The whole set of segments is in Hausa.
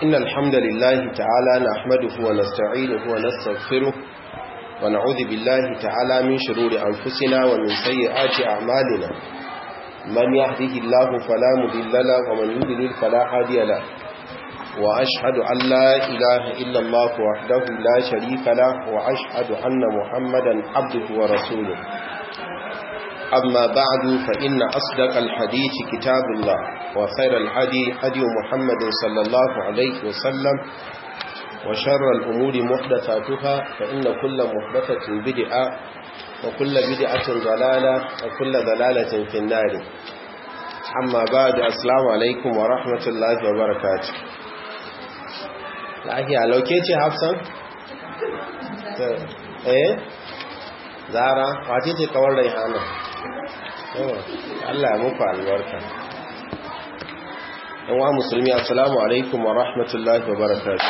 إن الحمد لله تعالى نحمده ونستعينه ونستغفره ونعوذ بالله تعالى من شرور أنفسنا ومن سيئات أعمالنا من يهده الله فلا مضل له ومن يضلل فلا هادي له وأشهد أن لا إله إلا الله وحده لا شريك له وأشهد أن محمدا عبده ورسوله أما بعد فإن أصدق الحديث كتاب الله وخير الهدي هدي محمد صلى الله عليه وسلم وشر الأمور محدثاتها فإن كل محدثة بدعة وكل بدعة ضلالة وكل ضلالة في النار أما بعد السلام عليكم ورحمة الله وبركاته lahiya lauke ce hafsan? zara wace ce kawar raihana Allah ya muku albarka wa musulmi assalamu alaikum wa rahmatullahi wa barakatuh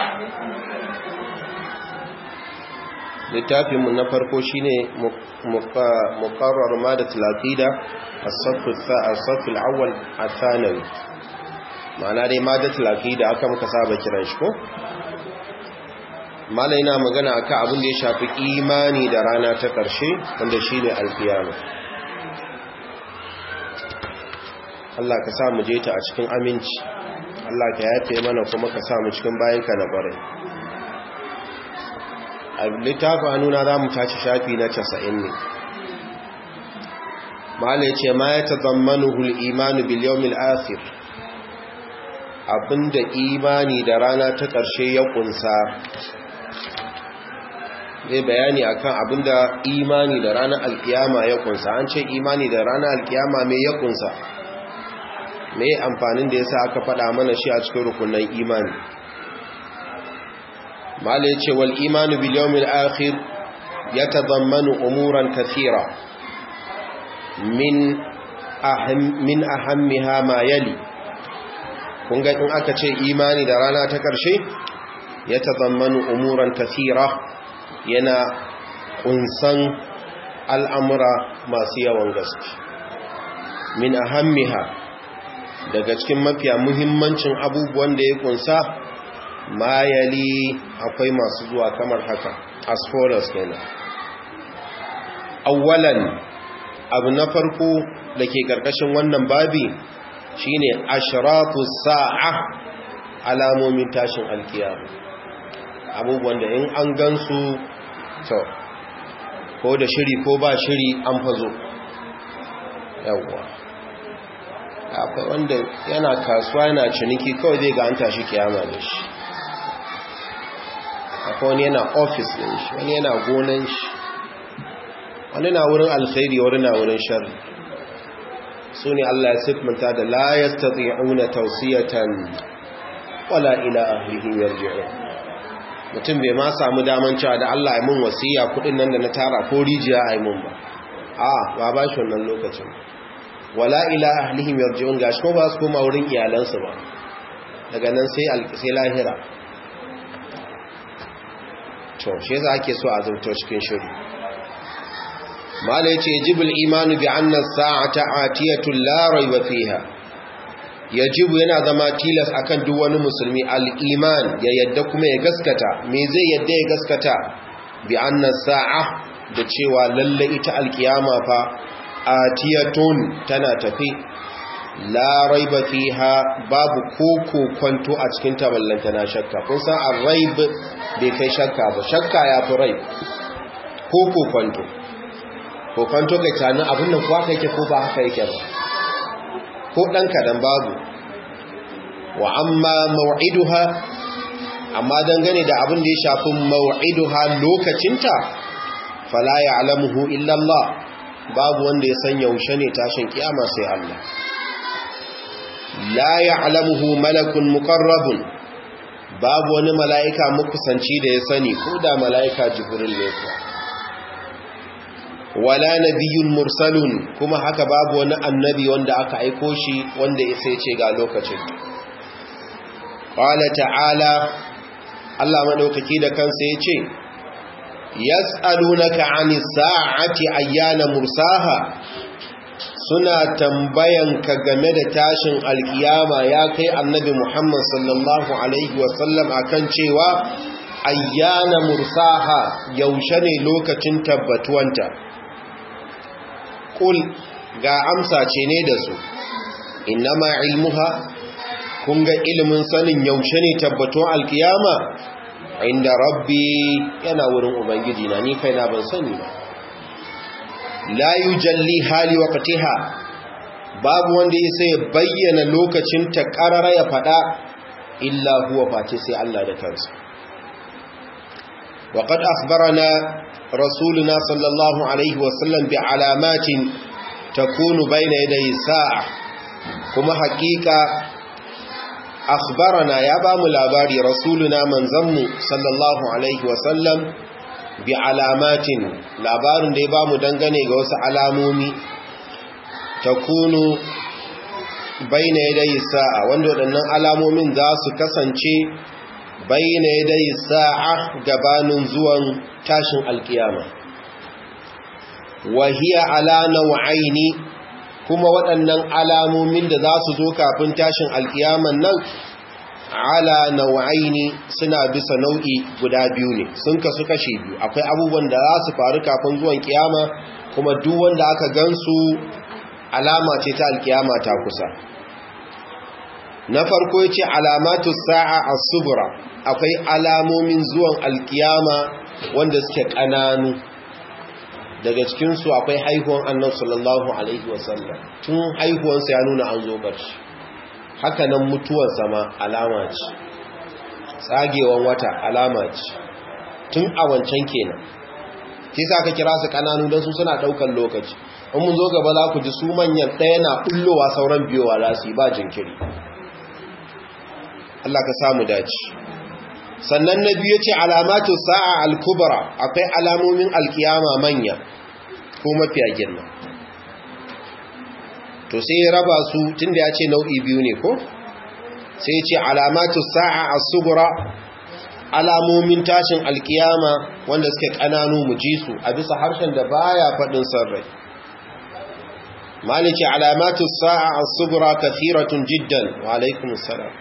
littafinmu na farko shine muqarrar madatul aqida as-saff al-awwal ath-thanawi ma'ana dai madatul aqida aka muka saba kiran shi ko malai na magana akan abin da ya shafi imani da rana ta ƙarshe wanda shine alkiyama Allah ka sa mu je ta a cikin aminci Allah ka yafe mana kuma ka sa mu cikin bayanka na ƙwarai a littafin nuna za mu tashi shafi na 90 ne malai ce ma ya tazammanuhu al-imanu bil yawmil akhir abinda imani da rana ta ƙarshe ya kunsa zai bayani akan abinda imani da ranar alkiyama ya kunsa an ce imani da ranar alkiyama mai ya kunsa mai amfanin da yasa aka faɗa mana shi a cikin rukunan imani mala yace wal imanu bil yawmil akhir yatadammanu umuran kathira min ahammiha ma yali kun ga in aka ce imani da rana ta ƙarshe yatadammanu umuran kathira yana kunsan al'amura masu yawan gaske min ahammiha daga cikin mafiya muhimmancin abubuwan da ya kunsa mayali akwai masu zuwa kamar haka as follows kenan awwalan abu na farko da ke karkashin wannan babi shine ashratu sa'a alamomin tashin alkiyama abubuwan da in an gansu to ko da shiri ko ba shiri an fazo yawwa akwai wanda yana kasuwa yana ciniki kawai zai ga an tashi kiyama da shi akwai wani yana ofis din shi wani yana gonan shi wani na wurin alkhairi wani na wurin sharri su ne Allah ya siffanta da la yastati'una tawsiyatan wala ila ahlihim yarji'un mutum bai ma samu daman cewa da Allah ya mun wasiya kudin nan da na tara ko rijiya ai mun ba ba shi wannan lokacin wala ila ahlihim yarji'un gashi ko ba su koma wurin iyalansu ba daga nan sai lahira to shi yasa ake so a zauto cikin shiri mala yace yajibul imanu bi anna as-sa'ata atiyatun la rayba fiha yajibu yana zama tilas akan duk wani musulmi al-iman ya yadda kuma ya gaskata me zai yadda ya gaskata bi anna sa'a da cewa lalle ita al-qiyama fa atiyatun tana tafi la raiba fiha babu koko kwanto a cikin ta ballanta na shakka kun san ar-raib bai kai shakka ba shakka ya fi raib koko kwanto ko kwanto kai tana abin nan kuwa kai ke ko ba haka yake ba ko ɗan kadan babu wa amma maw'iduha amma dangane da abin da ya shafi maw'iduha lokacinta fala ya'lamuhu illa Allah babu wanda ya san yaushe ne tashin kiyama sai Allah la ya'lamuhu malakun muqarrabun babu wani mala'ika mukusanci da ya sani ko da mala'ika jibril ne ko wala nabiyyun mursalun kuma haka babu wani annabi wanda aka aiko shi wanda ya sai ce ga lokacin qala ta'ala Allah madaukaki da kansa yace yas'alunaka 'anis sa'ati ayyana mursaha suna tambayanka game da tashin alkiyama ya kai annabi Muhammad sallallahu alaihi wasallam akan cewa ayyana mursaha yaushe ne lokacin tabbatuwanta. Kul ga amsa ce ne da su, innama ilmuha, kun ga ilimin sanin yaushe ne tabbatuwan alkiyama, inda rabbi yana wurin ubangiji na, ni kaina ban sani ba. La yujalli hali waqtiha, babu wanda yake ya bayyana lokacin ta karara ya fada illa huwa face sai Allah da kansa. wa qad akhbarana rasuluna sallallahu alaihi wasallam bi alamatin takunu bayna yaday sa'a, kuma hakika akhbarana ya ba mu labari rasuluna manzanmu sallallahu alaihi wasallam bi alamatin, labarin da ya ba mu dangane ga wasu alamomi takunu bayna yaday sa'a, wanda waɗannan alamomin za su kasance bayna yaday sa'a gabanin zuwan tashin alkiyama. wa hiya ala naw'aini, kuma waɗannan alamomin da za su zo kafin tashin alkiyaman nan ala nau'aini suna bisa nau'i guda biyu ne, sun kasu kashi biyu. Akwai abubuwan da za su faru kafin zuwan kiyama, kuma duk wanda aka gansu alama ce ta alkiyama ta kusa. Na farko yace alamatu sa'a as-sughra, akwai alamomin zuwan alkiyama wanda suke kananu. Daga cikin su akwai haihuwan Annabi sallallahu alaihi wasallam, tun haihuwansa ya nuna an zo ƙarshe. Haka nan mutuwar sama alama ce, tsagewan wata alama ce, tun a wancan kenan. Kisa aka kira su kananu don su suna ɗaukar lokaci. In mun zo gaba za ku ji su manyan ɗaya na ɓullowa sauran biyowa za su yi ba jinkiri. Allah ka samu dace. Sannan na biyu ce alamatu sa'a al-kubra, akwai alamomin alkiyama manya ko mafiya girma. To sai ya raba su tunda ya ce nau'i biyu ne ko? Sai ya ce alamatu sa'a as-sughra, alamomin tashin alkiyama wanda suke kananu mu ji su a bisa harshen da baya fadin sarrai. Maliki alamatu sa'a as-sughra kathiratun jiddan. Wa alaikumus salam.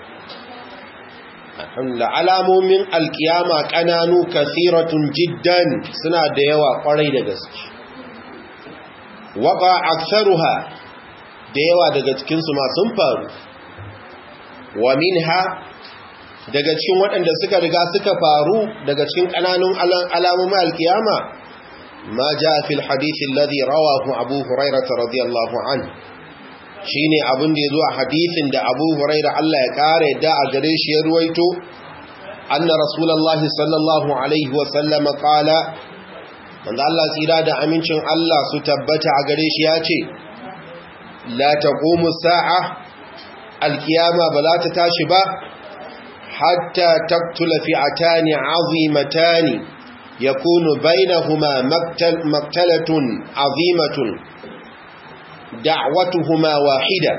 Alamomin alkiyama kananu kathiratun jiddan, suna da yawa kwarai da gaske. Waqa aktharuha, da yawa daga cikinsu ma sun faru. Wa minha, daga cikin waɗanda suka riga suka faru daga cikin ƙananun alamomin alkiyama, ma ja fil hadithi alladhi rawahu Abu Hurairah radiyallahu anhu, shine abin da yazo a hadithin da Abu Hurairah Allah ya kare da a gare shi ya ruwaito, anna rasulullahi sallallahu alaihi wa sallam qala, manzo Allah tsira da amincin Allah su tabbata a gare shi ya ce, la taqumu sa'a, alkiyama ba za ta tashi ba hatta taqtula fi'atani 'azimatani yakunu bainahuma maqtalatun 'azimatun da'watuhuma wahida.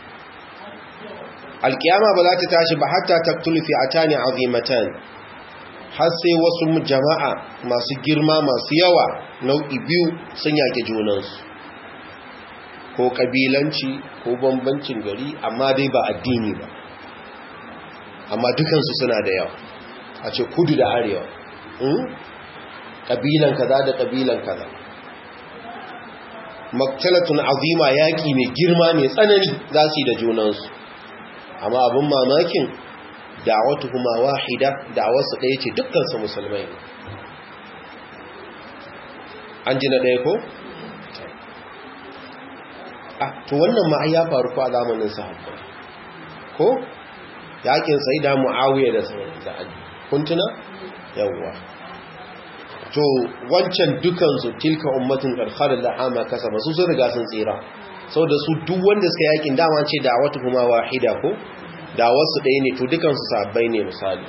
Alkiyama ba za ta tashi ba hatta taqtulu fi'atani 'azimatan, har sai wasu jama'a masu girma masu yawa nau'i biyu sun yake junansu, ko kabilanci ko bambancin gari, amma dai ba addini ba, amma dukansu suna da yawa. A ce kudu da arewa, kabilan kaza da kabilan kaza, maktalatun azima, yaki mai girma mai tsanani za su yi da junansu. Amma abin mamakin da'awatuhuma wahida, da'awarsu ɗaya ce, dukkansu musulmai. An ji na ɗaya ko? To wannan ma ya faru ko a zamanin sahabbai ko yakin sayyida Muawiya da Sa'ad, kun tuna? Yawwa. To wancan dukan su tilka ummatin qad khalat laha ma kasaba, su sun riga sun tsira. Saboda su duk wanda suka yakin dama ce da'awatu kuma wahida ko da wasu ɗaya ne, to dukan su sahabbai ne misali.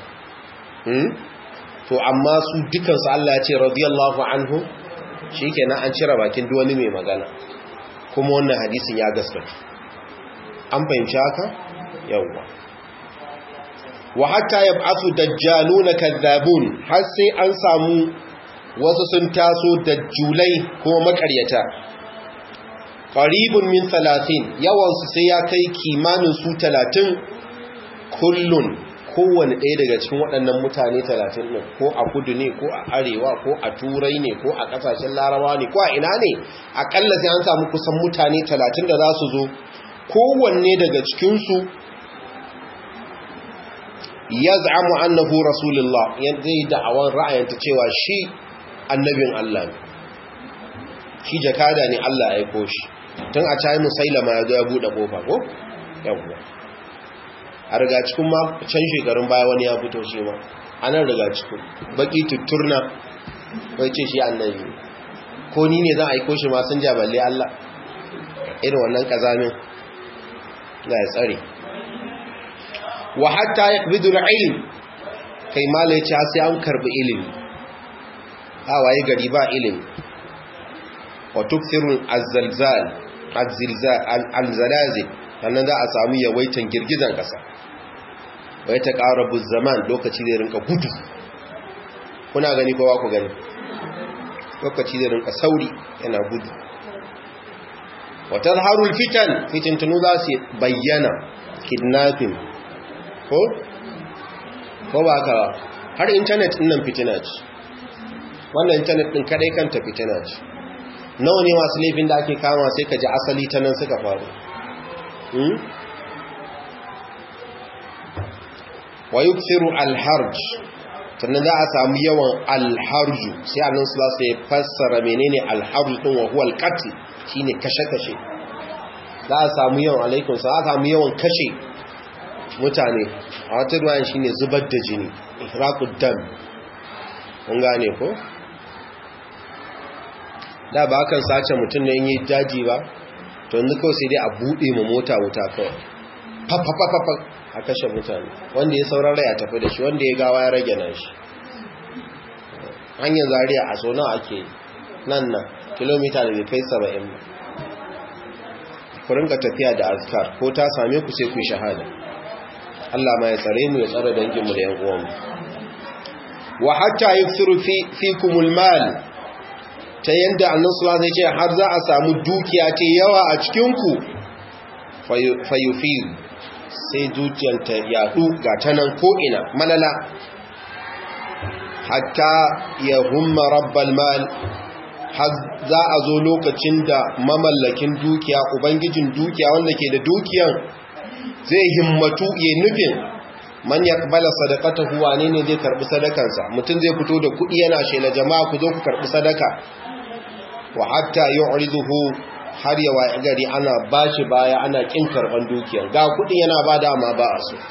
To amma su dukan su Allah ya ce radiyallahu anhu, shikenan an cire bakin duk wani mai magana. Kuma wannan hadisin ya gaskata. An fahimci haka? Yawwa. Wa hatta yab'athu dajjaluna kadhabun, har sai an samu wasu sun taso dajjulai ko makaryata. qaribun min 30 yawan su sai ya kai kimanin su 30 kullun kowanne ɗaya daga cikin waɗannan mutane 30 ɗin ko a kudu ne ko a arewa ko a turai ne ko a ƙasashen larabawa ne ko a ina ne aƙalla sai an samu kusan mutane 30 da za su zo kowanne daga cikinsu ya za'amu annahu rasulullah zai da'awar ra'ayanta cewa shi annabin Allah ne shi jakada ne Allah ya aiko shi tun a cayi musailama ya zo ya buɗe ƙofa ko yawwa a riga cikin ma can shekarun baya wani ya fito shi ma anan riga cikin baki tutturna bai ce shi annabi ko ni ne zan aiko shi ma sun ja balle Allah irin wannan kazamin ga ya tsare wa hatta yaqbidu al-ilm kai malai ce sai an karbi ilimi a waye gari ba ilimi wa tukthiru az-zalzal al-zalazil sannan za a samu yawaitan girgizan kasa bai ta qarabu zaman lokaci da rinka gudu kuna gani ko ba ku gani lokaci da rinka sauri yana gudu wa tadhharu al-fitan fitintunu za su bayyana kidnapping ko ba ka har internet din nan fitina ce wannan internet din kadai kanta fitina ce nawa ne masu laifin da ake kama sai ka ji asali ta nan suka faru wa yukthiru al-harj sannan za a samu yawan al-harju sai annan su sai fassara menene al-harj din wa huwa al-qatl shine kashe-kashe za a samu yawan alaikum za a samu yawan kashe mutane a wata ruwan shine zubar da jini ihraqud dam kun gane ko da ba kan sace mutum ne yi daji ba to yanzu kawai sai dai a bude mu mota wuta kawai fafafafafa a kashe mutane wanda ya saurara ya tafi da shi wanda ya gawa ya rage nan shi hanyar Zaria a so nawa ake nan kilomita da bai kai 70 ba ku rinka tafiya da azkar ko ta same ku sai ku yi shahada Allah ma ya tsare mu ya tsare danginmu da yan uwanmu wa hatta yukthiru fikumul mal ta yanda Allah subhanahu wa ta'ala ce har za a samu dukiya ce yawa a cikin ku fayufil sai dukiyar ta yadu ga tanan ko ina malala hatta yahumma rabbal mal har za a zo lokacin da mamallakin dukiya ubangijin dukiya wanda ke da dukiyan zai himmatu ya nufin man yaqbala sadaqatahu wane ne zai karbi sadakansa mutum zai fito da kudi yana shela jama'a ku zo ku karbi sadaka wa hatta yu'riduhu har ya waye gari ana bashi baya ana kin karban dukiyar ga kudi yana bada amma ba a so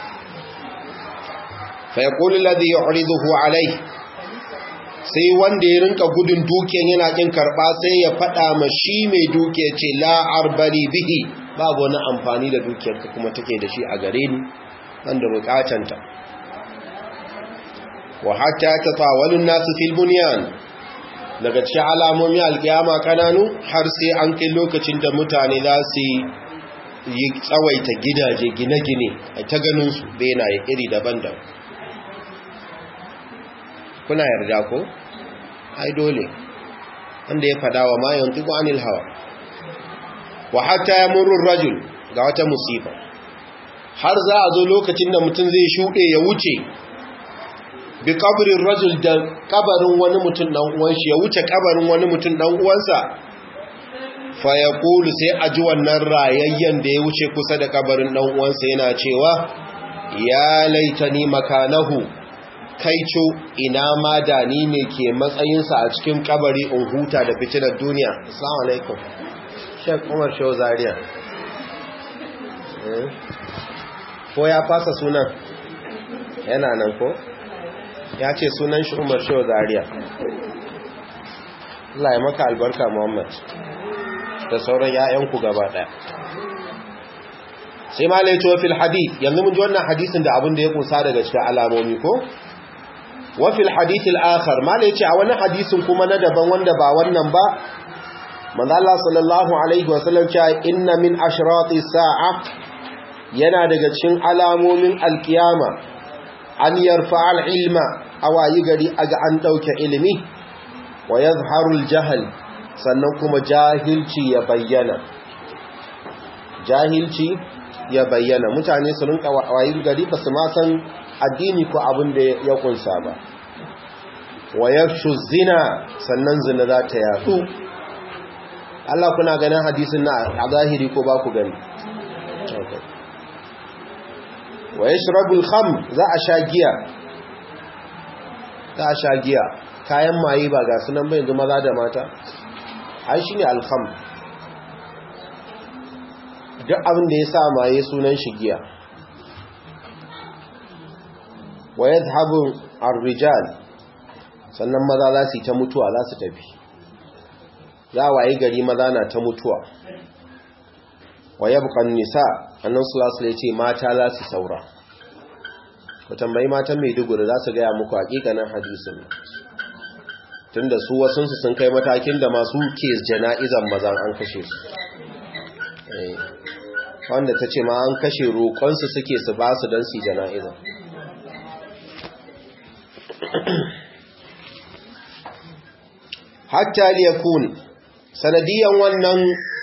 fa yaqulu alladhi yu'riduhu alayhi sai wanda ya rinka gudun dukiyar yana kin karba sai ya fada ma shi mai dukiyar ce la arbari bihi babu wani amfani da dukiyarka kuma take da shi a gare ni wanda bukatanta wa hatta tatawalun nasu fil bunyan daga cikin alamomin alkiyama kananu har sai an kai lokacin da mutane za su yi tsawaita gidaje gine-gine a ta ganin su benaye iri daban-daban kuna yarda ko ai dole wanda ya fada wa ma yantiqu anil hawa wa hatta yamurru ar-rajul ga wata musiba har za a zo lokacin da mutum zai shuɗe ya wuce bi kabrin rajul da kabarin wani mutum dan uwan shi ya wuce kabarin wani mutum dan uwansa fa yaqulu sai a ji wannan rayayyen da ya wuce kusa da kabarin dan uwansa yana cewa ya laitani makanahu kaico ina ma da ni ne ke matsayinsa a cikin kabari in huta da fitinar duniya assalamu alaikum Sheikh Umar Shehu Zaria ko ya fasa sunan yana nan ko ya ce sunan shi Umar Shehu Zaria Allah ya maka albarka Muhammad da sauran ƴaƴanku gaba ɗaya sai ma lai to fil hadith yanzu mun ji wannan hadisin da abin da ya kunsa daga cikin alamomi ko wa fil hadith al akhar ma lai ce a wani hadisin kuma na daban wanda ba wannan ba manzo Allah sallallahu alaihi wasallam cewa inna min ashrati sa'a yana daga cikin alamomin alkiyama an yarfa al-ilma awayi gari aga an dauke ilimi wa yazharu al-jahl sannan kuma jahilci ya bayyana jahilci ya bayyana, mutane su rinka wayin gari ba su ma san addini ko abin da ya kunsa ba. Wa yafshu zina, sannan zina za ta yadu. Allah kuna ganin hadisin na a zahiri ko ba ku gani? Wa yashrabul khamr, za a sha giya. Za a sha giya, kayan maye ba ga sunan ba yanzu maza da mata. Ai shine al-khamr. Duk abin da ya sa maye sunan shi giya. Wa yadhhabu ar-rijal, sannan maza za su yi ta mutuwa, za su tafi. Za a wayi gari maza na ta mutuwa. Wa yabqa an-nisa, annabi sallallahu alaihi wasallam ya ce mata za su saura. Ku tambayi matan Maiduguri za su gaya muku hakikanin hadisin. Tunda su wasunsu sun kai matakin da masu ke jana'izan mazan an kashe su. Wanda ta ce ma an kashe roƙonsu suke su ba su don su jana'izan. Hatta liyakun, sanadiyan wannan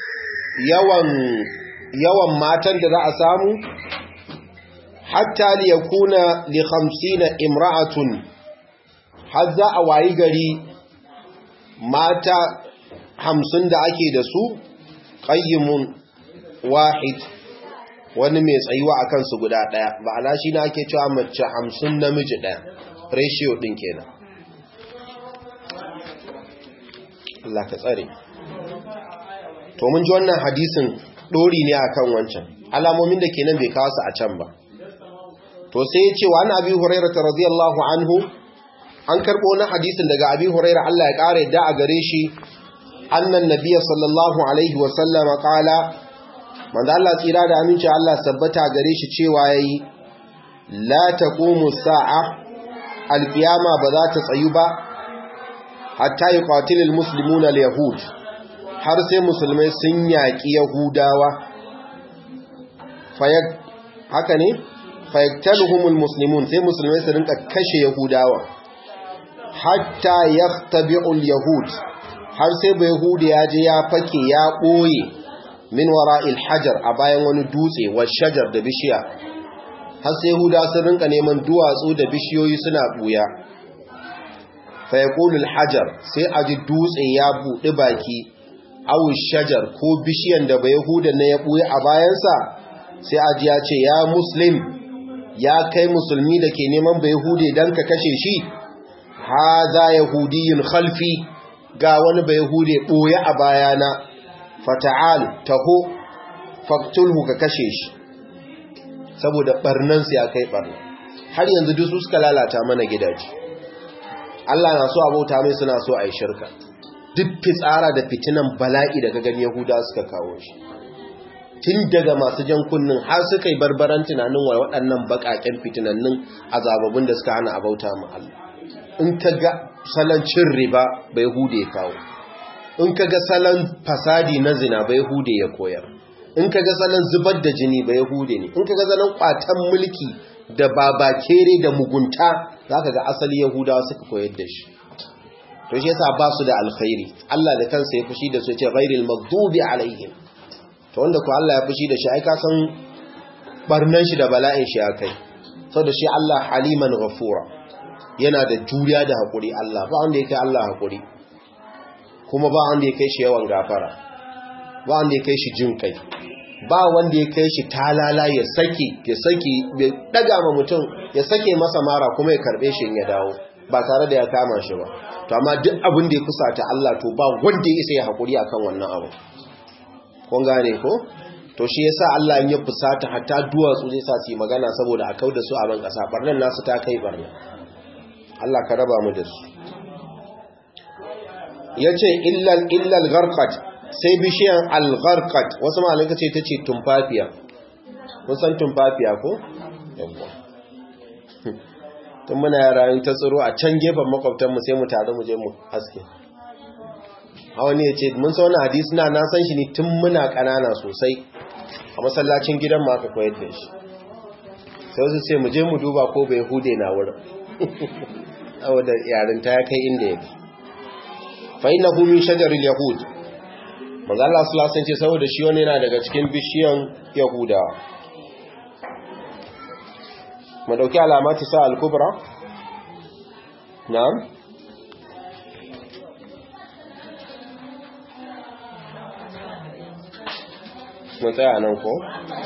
yawan matan da za a samu, hatta liyakuna li 50 imra'atun, har za a wayi gari mata 50 da ake da su, qayyimun wahid, wani mai tsayuwa a kansu guda ɗaya, ba ala shi na ake cewa mace 50 namiji ɗaya, ratio ɗin kenan. Allah ka tsare. To mun ji wannan hadisin ɗori ne akan wancan, alamomin da kenan bai kawo su a can ba. To sai ya ce wa an Abi Hurairah radiyallahu anhu, an karɓo na hadisin daga Abi Hurairah Allah ya ƙara yadda a gare shi, annan nabiyya sallallahu alaihi wa sallama qala, manzo Allah tsira da aminci Allah sabbata gare shi cewa yayi, la taqumu sa'a, alqiyama ba za ta tsayu ba hatta yuqatilul muslimuna al-yahud, har sai musulmai sun yaki yahudawa, haka ne, fayaktaluhumul muslimun, sai musulmai su rinka kashe yahudawa, hatta yaqtabi'ul yahud, har sai bai yahudi ya je ya fake ya boye min wara'il hajar, a bayan wani dutse wa shajar da bishiya, har sai yahuda sun rinka neman duwatsu da bishiyoyi suna buya. Fa yaqulul hajar, sai aji dutse ya buɗi baki, aw shajar ko bishiyan da bai yahuda ne ya buye a bayansa, sai aji ya ce ya muslim, ya kai musulmi da ke neman bai yahude dan ka kashe shi, haza yahudiyyun khalfi, ga wani bai yahude boye a bayana, fata'al taho faktulhu ka kashe shi, saboda barnansu ya kai barna. Har yanzu duk su suka lalata mana gidaje. Allah na so abauta mai, suna so a yi shirka. Duk fitsara da fitinan bala'i da gagan Yahuda suka kawo shi, tun daga masu jan kunnin har suka yi barbaran tunanin wa waɗannan baƙaƙen fitinannin azababun da suka hana abauta mu Allah. In ka ga salon cin riba bai hude kawo, in ka ga salon fasadi na zina bai hude ya koyar, in ka ga salon zubar da jini bai hude ne, in ka ga salon kwatan mulki da babakere da mugunta, za ka ga asali yahudawa suka koyar da shi. To shi yasa ba su da alkhairi, Allah da kansa ya fushi da su, ce ghairil maghdubi alaihim. To wanda ko Allah ya fushi da shi, ai ka san barnan shi da bala'in shi akai, saboda shi Allah haliman ghafura, yana da juriya da hakuri. Allah ba wanda yake Allah hakuri, kuma ba wanda ya kai shi yawan gafara, ba wanda ya kai shi jin kai, ba wanda ya kai shi talala ya saki ya daga ma mutum, ya sake masa mara kuma ya karbe shi in ya dawo ba tare da ya kama shi ba. To amma duk abin da ya kusata Allah, to ba wanda ya isa ya hakuri akan wannan abu. Kun gane ko? To shi yasa Allah in ya fusata hatta duwatsu zai sa su yi magana saboda a kauda su a ban kasa, barnan nasu ta kai barna. Allah ka raba mu da su. Yace illal gharqat, sai bishiyan al-gharqat, wasu malamai ce tace tumfafiya. Kun san tumfafiya ko? Yawwa. Tun muna yara in ta tsiro a can gefen makwabtan mu sai mu tare mu je mu haske. Wani ya ce mun san wannan hadisi na san shi ne tun muna kanana sosai, a masallacin gidan mu aka koyar da shi. Sai wasu ce mu je mu duba ko bai hude na wurin. Saboda yarinta ya kai inda yake. Fa innahu min shajaril yahud, manzo Allah sallallahu alaihi wasallam ce saboda shi wani yana daga cikin bishiyan Yahudawa. mu dauki alamati sa al-kubra. na'am mun tsaya nan ko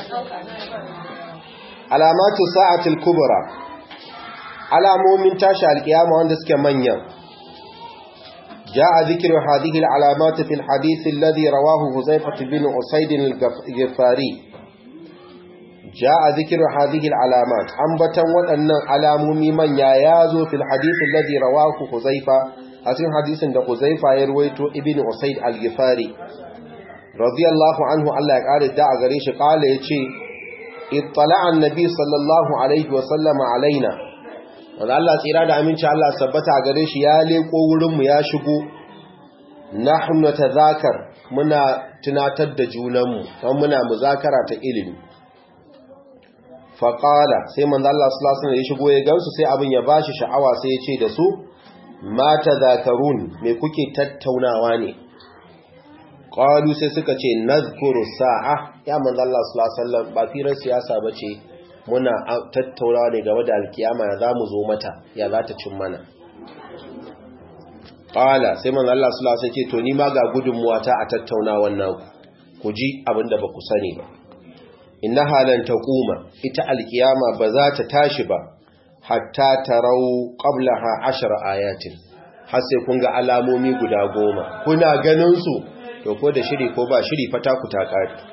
alamatu sa'atil kubra, alamomin tashi alkiyama wanda suke manyan. جاء ذكر هذه العلامات في الحديث الذي رواه حذيفة بن أسيد الغفاري. جاء ذكر هذه العلامات أنبتا وأن علامومي من يازو في الحديث الذي رواه حذيفة، أسين حديث عند حذيفة يرويت ابن أسيد الغفاري رضي الله عنه. الله قال الدعاء غريش قال يتشي اطلع النبي صلى الله عليه وسلم علينا، wanda Allah tsira da aminci Allah sabbata a gare shi ya leko wurinmu ya shigo. nahnu tadhakar, muna tunatar da junanmu don muna muzakara ta ilimi. faqala, sai manzo Allah sallallahu alaihi wasallam ya shigo ya gansu, sai abin ya bashi sha'awa, sai ya ce da su ma tadhakarun, me kuke tattaunawa ne? qalu, sai suka ce nazkuru sa'a. ya manzo Allah sallallahu alaihi wasallam ba firar siyasa bace, muna tattaunawa ne game da alkiyama, ya zamu zo mata, ya za ta cin mana. qala, sai manzo Allah sallallahu alaihi wasallam ce to ni ma ga gudunmuwa ta a tattaunawan nan, ku ji abinda ba ku sani ba. innaha lan taquma, ita alkiyama ba za ta tashi ba hatta tarau qablaha 10 ayatin, har sai kun ga alamomi guda 10. kuna ganin su to ko da shiri ko ba shiri fata ku ta kare.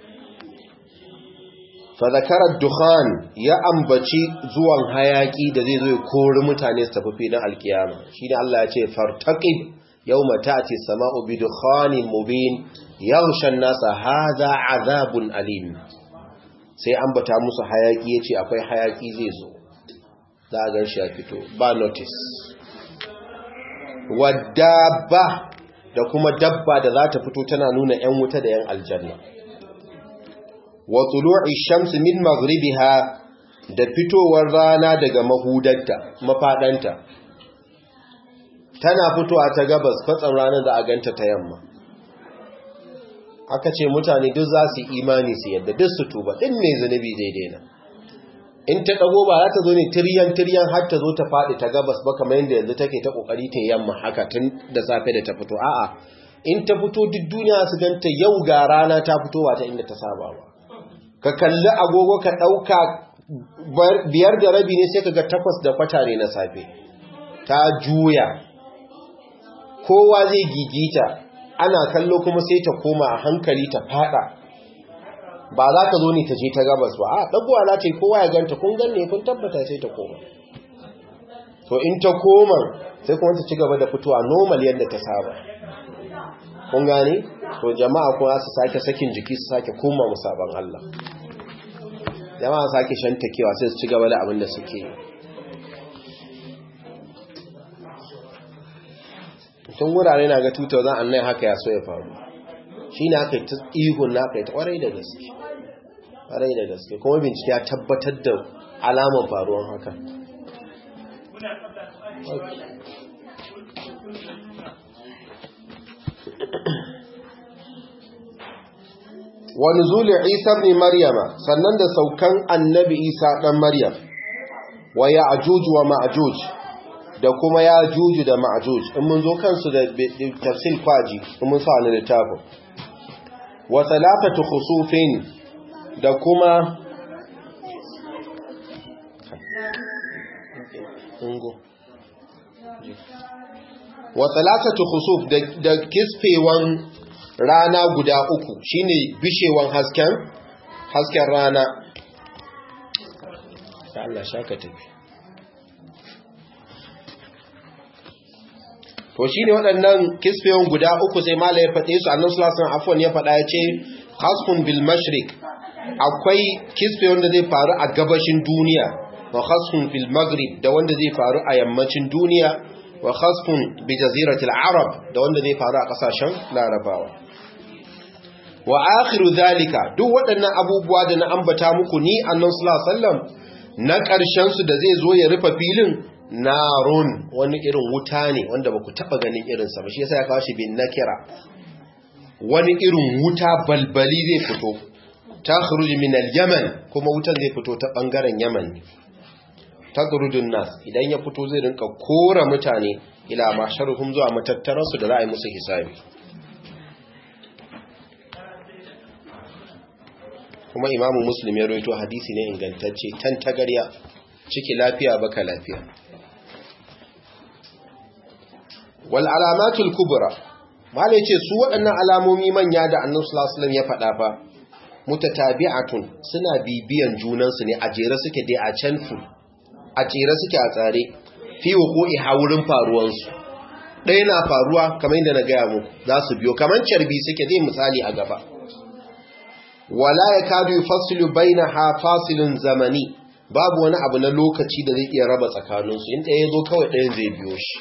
fadakarar dukhan, ya ambaci zuwan hayaki da zai zo ya kori mutane su tafi filin alkiyama. shi ne Allah ya ce fartaqib yawma ta'ti as-sama'u bi dukhanin mubin yaghsha an-nasa hadha 'adhabun alim. sai ambata musu hayaki, yace akwai hayaki zai zo, za a gan shi ya fito ba notice. wadabba, da kuma dabba da za ta fito tana nuna 'yan wuta da 'yan aljanna. wa tulu'i shamsi min maghribiha, da fitowar rana daga mahudarta, mafadanta. tana fitowa ta gabas, fatsan rana da a ganta ta yamma. aka ce mutane duk za su imani su yadda duk su tuba, din mai zunubi zai daina. in ta dago ba za ta zo ne tiryan har ta zo ta faɗi ta gabas ba, kamar yadda yanzu take ta kokari ta yamma haka tun da safe da ta fito. a'a, in ta fito duk duniya su ganta yau ga rana ta fitowa ta inda ta saba ba. ka kalli agogo ka ɗauka 5:30 ne, sai ka ga 8:15 ne na safe. ta juya, kowa zai gigita, ana kallo kuma sai ta koma a hankali ta fada. ba za ka zo ne ta je ta gabas ba, a ɗagowa za ta yi, kowa ya ganta, kun ganne kun tabbata, sai ta koma. to in ta koma sai kuma ta ci gaba da fitowa normal yadda ta saba. kun gane? to jama'a kuma su sake sakin jiki, su sake koma musaban Allah. jama'a sake shantakewa, sai su ci gaba da abin da suke yi. tun wurare na ga 2000 annai haka ya so ya faru. shi ne aka yi ta ihun na aka yi ta ƙwarai da gaske, ƙwarai da gaske, kuma bincike ya tabbatar da alaman faruwan haka. wa nuzuli Isa ibn Maryama, sannan da saukan annabi Isa dan Maryam. wa Ya'juj wa Ma'juj, da kuma Ya'juj da Ma'juj, in mun zo kansu da tafsir kwaji, in mun sa ne littafin. wa thalathatu khusufin, da kuma wa thalathatu khusuf, da kisfewan rana guda 3, shine bishewan hasken rana. Allah shaka tafi. to shine waɗannan kisfewan guda 3 sai mala ya faɗe su. annabi sallallahu alaihi wasallam afwan ya faɗa ya ce khasfun bil mashriq, akwai kisfewan da zai faru a gabashin duniya, wa khasfun fil maghrib, da wanda zai faru a yammacin duniya, wa khasfun bi jaziratil arab, da wanda zai faru a kasashen larabawa. wa akhiru zalika, duk waɗannan abubuwa da na ambata muku ni annabi sallallahu alaihi wasallam, na ƙarshen su da zai zo ya rufe filin, narun, wani irin wuta ne wanda baku taba ganin irin sa ba. shi yasa ya kawo shi bin nakira, wani irin wuta balbali zai fito ta khuruji min al-yaman kuma wutan zai fito ta bangaren yaman ne tadrudun nas idan ya fito zai rinka kora mutane ila masharuhum zuwa matattaransu da za a yi musu hisabi kuma imamu muslim ya rawaito hadisi ne ingantacce tan tagarya ciki lafiya baka lafiya wal alamatul kubra mala yace su waɗannan alamomi manya da annabi sallallahu alaihi wasallam ya faɗa fa mutatabi'atun suna bibiyan junansu ne a jere suke dai a canfu a jere suke a tsare fi wuqu'i hawurin faruwansu ɗaya na faruwa kamar yadda na gaya muku za su biyo kamar carbi suke zai misali a gaba wala yakadu yufassilu bainaha fasilun zamani babu wani abu na lokaci da zai iya raba tsakaninsu in ɗaya zo kawai ɗayan zai biyo shi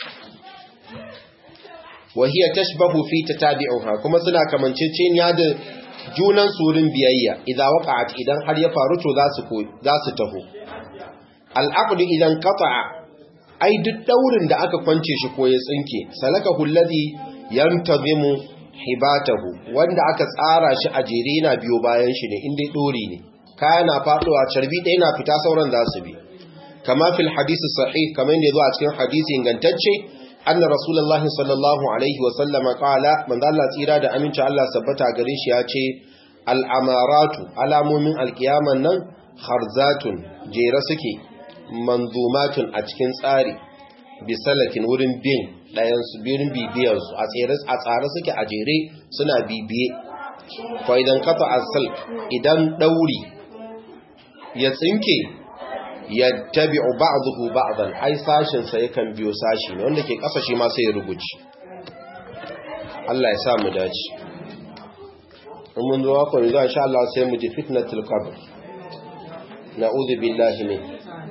wahiya tashbahu fi tatabi'uha kuma suna kamanceceniya da junan surin biyayya idan waqa'at idan har ya faru to za su taho al'aqdu idan qata'a ai duk daurin da aka kwance shi ko ya tsinke salakahu alladhi yantazimu hibatahu wanda aka tsara shi a jere na biyo bayan shi ne inda dori ne kaya na faduwa carbi ɗaya na fita sauran za su bi kama fil hadisi sahih kamar yadda zuwa cikin hadisi ingantacce anna rasulullahi sallallahu alaihi wasallam qala man Allah tsira da aminci Allah sabbata gare shi ya ce al'amaratu alamomin alkiyaman nan kharzatun jere suke manzumatun a cikin tsari bisalakin wurin bin ɗayansu birin bibiyarsu a tsare suke a jere suna bibiye fa idan kafa asal idan ɗauri ya tsinke ya tabi'u ba'dahu ba'dan ai sashin sa yakan biyo sashi ne wanda ke ƙasa shi ma sai ya rubuci Allah ya sa mu dace in mun zo ko yanzu insha Allah sai mu ji fitnatul qabr na'udhu billahi min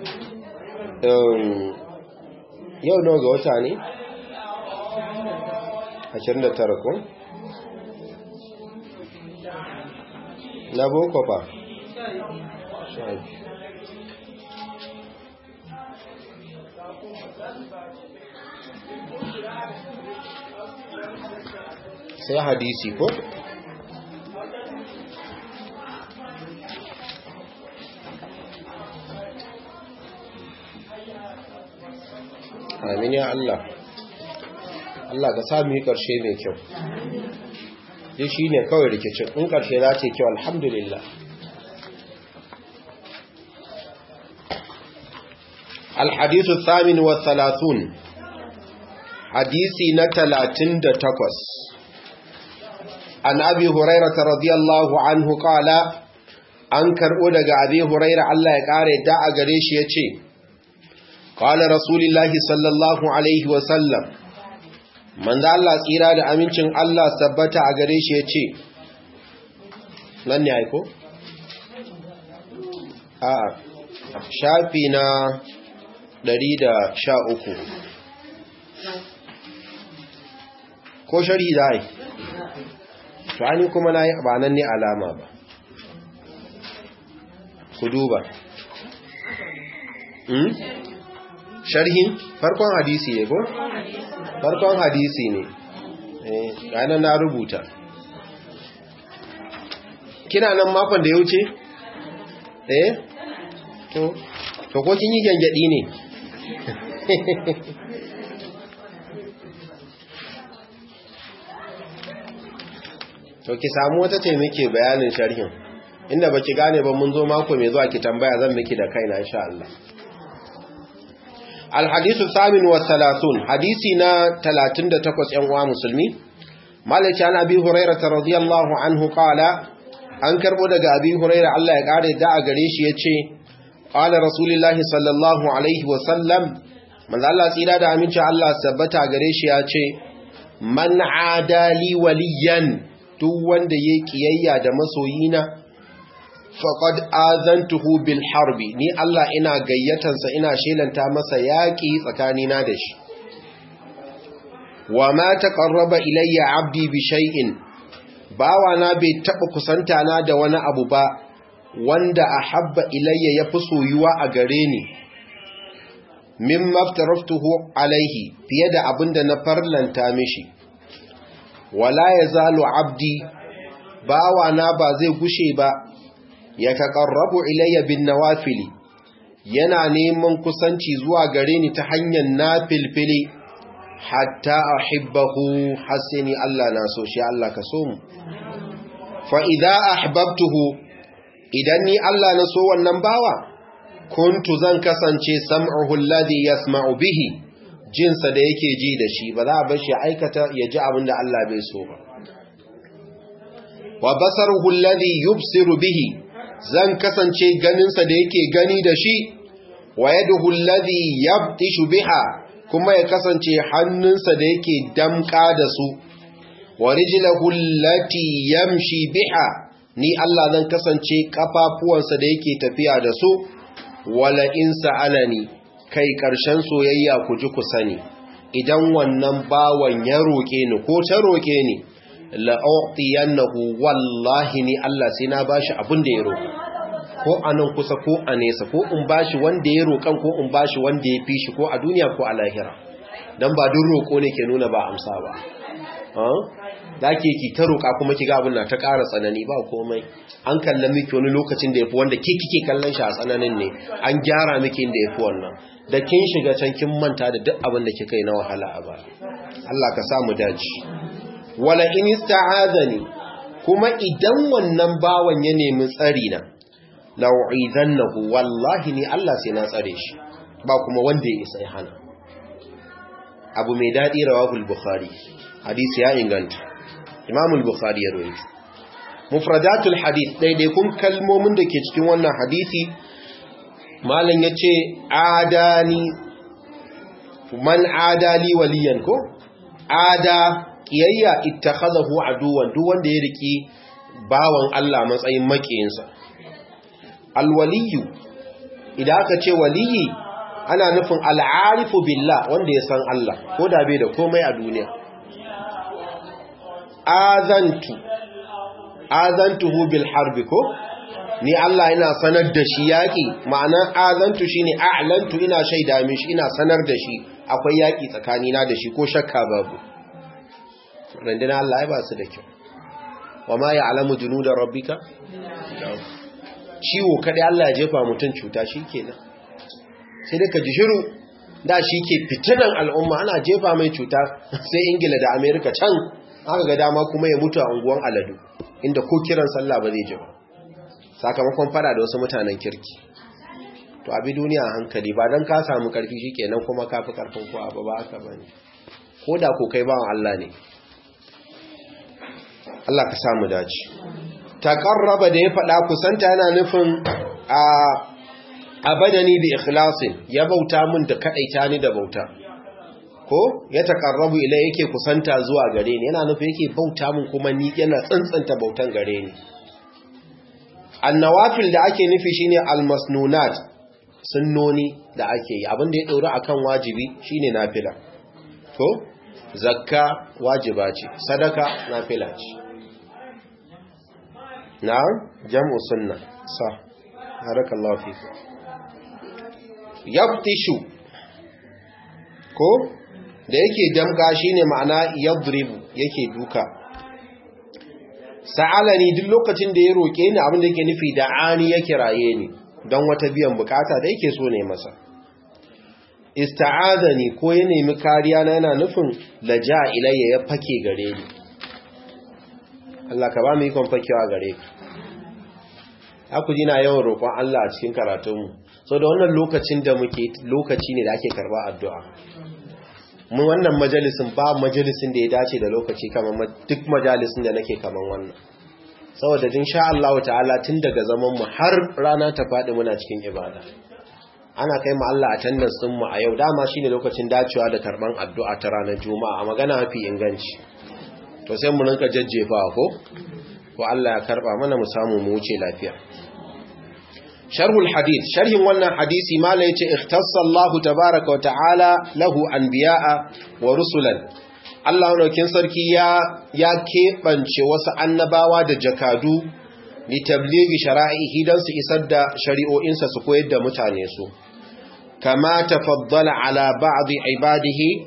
yau nawa ga wata ne 29 ko na boko fa sai hadisi ko amin ya Allah Allah ka sami karshe mai kyau dai shine kawai rikicin in karshe za ta yi kyau alhamdulillah الحديث الثامن والثلاثون حديثي نتلاتين دتكوس عن أبي هريرة رضي الله عنه قال أنكر أولك أبي هريرة الله يقاري داء قريش يتشي قال رسول الله صلى الله عليه وسلم من ذا الله سيراد أمينشن الله ثبت قريش يتشي لن يعيكو شافينا 113 ko shari dai to ani kuma nayi ba nan ne alama ba ku duba sharhin farkon hadisi ne ko farkon hadisi ne ranar na rubuta kina nan makon da ya wuce to ko kin yi gangadi ne to ki samu wata ce muke bayanin sharhin inda baki gane ba mun zo mako mai zuwa ki tambaya zan miki da kaina insha Allah al-hadithu thamin wa 30 hadisi na 38 yan uwa musulmi malaka an abi hurairah radiyallahu anhu qala an karbo daga abi hurairah Allah ya kare da a gare shi yace qala rasulullahi sallallahu alaihi wa sallam manzo Allah tsira da aminci Allah sabbata gare shi yace man adali waliyan duk wanda yake kiyayya da masoyina faqad azantuhu bil harbi ni Allah ina gayyatansa ina shelanta masa yaki tsakanina da shi wa ma taqarraba ilayya abdi bi shay'in bawana bai taba kusanta na da wani abu ba wanda ahabba ilayya yafi soyuwa a gare ni mimma aftaraftuhu alaihi fiye da abinda na farlanta mishi wala yazalu abdi bawa na ba zai gushe ba ya taqarrabu ilayya bin nawafili yana neman kusanci zuwa gare ni ta hanyar nafilfili hatta ahibbahu hasini Allah na so shi Allah ka so mu fa idza ahbabtuhu idan ni Allah na so wannan bawa kuntu zan kasance sam'uhu alladhi yasma'u bihi jinsa da yake ji da shi ba za a bar shi aikata ya ji abin da Allah bai so ba wa basaruhu alladhi yubsiru bihi zan kasance ganinsa da yake gani da shi wa yaduhu alladhi yabtishu biha kuma ya kasance hannunsa da yake damka da su wa rijluhu allati yamshi biha ni Allah zan kasance kafafuwansa da yake tafiya da su wala in sa'alani kai karshen soyayya ku ji ku sani idan wannan bawan ya roke ni ko ta roke ni la'u'tiyannahu wallahi ni Allah sai na bashi abin da ya roka ko anan kusa ko a nesa ko in bashi wanda ya rokan ko in bashi wanda ya fi shi ko a duniya ko a lahira dan ba duk roko ne ke nuna ba amsa ba dake ki ta roka kuma kiga abin na ta ƙara tsanani ba komai an kalla miki wani lokacin da yafi wanda ke kike kallon shi a tsananin ne an gyara miki inda yafi wannan da kin shiga can kin manta da duk abin da kika yi na wahala a baya Allah ka sa mu dace wala in ista'adani kuma idan wannan bawan ya nemi tsari na la'u'idannahu wallahi ni Allah sai na tsare shi ba kuma wanda ya isa ya hana abu mai dadi rawahul bukhari hadisi ya inganta imam al-bukhari ya rawaito mufradatul hadith daidai kun kalmomin da ke cikin wannan hadisi malam yace adani man adali waliyan ko ada kiyayya ittakhadahu aduwan duk wanda ya riki bawan Allah matsayin makiyinsa alwaliyu idan aka ce waliyi ana nufin al'arifu billah wanda ya san Allah ko da bai da komai a duniya azantuhu bil harbi ko ni Allah ina sanar da shi yaki ma'anar azantu shine a'lantu ina shaida mishi ina sanar da shi akwai yaki tsakanina da shi ko shakka babu randina Allah ya ba su da kyau wa ma ya'lamu junuda rabbika ciwo kada Allah ya jefa mutun cuta shikenan sai dai ka ji shiru da shi ke fitinan al'umma ana jefa mai cuta sai Ingila da America can aka ga dama kuma ya mutu a unguwan aladu inda ko kiran sallah ba zai ji ba sakamakon fada da wasu mutanen kirki to abi duniya hankali ba dan ka samu karfi shikenan kuma kafi karfin kowa ba haka bane koda ko kai bawan Allah ne Allah ka samu dace taqarraba da ya fada kusanta yana nufin abadani bi ikhlasin ya bauta min da kadaita ni da bauta ko ya taqarrabu ila yake kusanta zuwa gare ni yana nufin yake bauta min kuma ni yana tsantsanta bautan gare ni annawafil da ake nufi shine almasnunat sunnoni da ake yi abinda ya daura akan wajibi shine nafila ko zakka wajiba ce sadaka nafila ce na'am jam'u sunna sa barakallahu fiku yaftishu ko da yake damga shine ma'ana yadribu yake duka sa'alani duk lokacin da ya roke ni abin da yake nufi da ani ya kiraye ni don wata biyan bukata da yake so ne masa ista'adani ko ya nemi kariya na yana nufin laja ilayya ya fake gare ni Allah ka ba mu ikon fakewa gare ka aku jina yawan roƙon Allah a cikin karatunmu so da wannan lokacin da muke lokaci ne da ake karba addu'a mun wannan majalisin ba majalisin da ya dace da lokaci kamar duk majalisin da nake kaman wannan saboda insha Allah ta'ala tun daga zaman mu har rana ta fadi muna cikin ibada ana kai mu Allah attendance din mu a yau dama shine lokacin dacewa da karban addu'a ta ranar juma'a a magana mafi inganci to sai mu rinka jajjefa ko Allah ya karba mana mu samu mu wuce lafiya sharhul hadith sharhin wannan hadisi mala yace ikhtassa Allah tabaaraka wa ta'ala lahu anbiya'a wa rusulan Allah wannan sarki ya keɓance wasu annabawa da jakadu li tablighi shara'ihi dan su isar da shari'o'insa su koyar da mutane su kama tafaddala ala ba'd ibadihi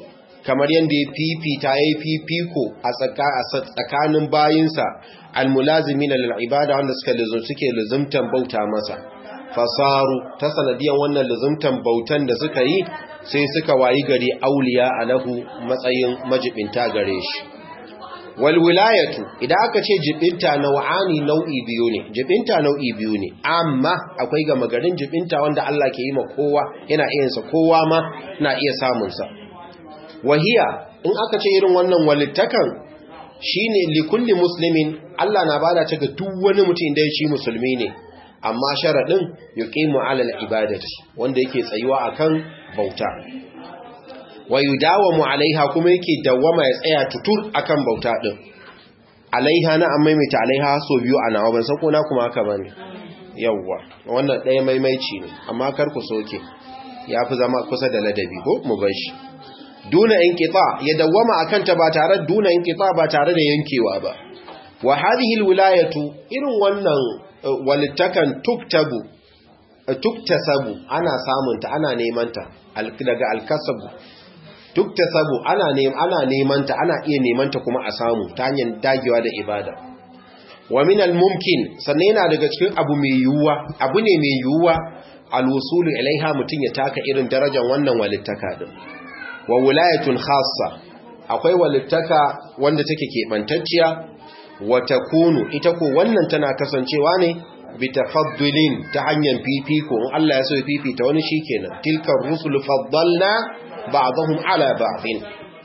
kamar yanda ya fifita yayi fifiko a tsakanin bayinsa almulazimin lil ibada wanda suke luzumtan bauta masa fasaru ta sanadiyan wannan luzumtan bautan da suka yi sai suka wayi gari auliya alahu matsayin majibinta gare shi wal wilayatu idan aka ce jibinta nau'ani nau'i biyu ne amma akwai ga magarin jibinta wanda Allah ke yi ma kowa yana iya sa kowa ma na iya samun sa wahiya in aka ce irin wannan walittakan shine likulli muslimin Allah na bada ta ga duk wani mutum da shi musulmi ne amma sharadin yuqimu ala al-ibadati wanda yake tsayuwa akan bauta wa yudawamu alaiha kuma yake dawama ya tsaya tutur akan bauta din alaiha na an maimaita alaiha so biyu a nawa ban san ko na kuma haka bane yawwa wannan ɗaya maimaici ne amma kar ku soke yafi zama kusa da ladabi ko mu bar shi duna inqita ya dawama akan ta ba tare duna inqita ba tare da yankewa ba wa hadhihi alwilayatu irin wannan walittakan tuktasabu ana samunta ana nemanta daga alkasabu tuktasabu ana nemanta ana iya nemanta kuma a samu ta hanyar dagewa da ibada wa min almumkin sannan yana daga cikin abu ne mai yiwuwa alwusulu ilaiha mutun ya taka irin darajar wannan walittaka din wa wilayatun khassa akwai walittaka wanda take keɓantacciya wa takunu ita ko wannan tana kasancewa ne bitafaddulin ta hanyar fifiko in Allah ya so ya fifita wani shikenan tilkar rusulu faddalna ba'dahum ala ba'din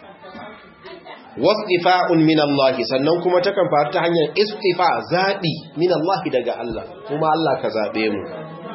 wasifa'un min Allah sannan kuma takan faru ta hanyar istifa zabi min Allah daga Allah kuma Allah ka zabe mu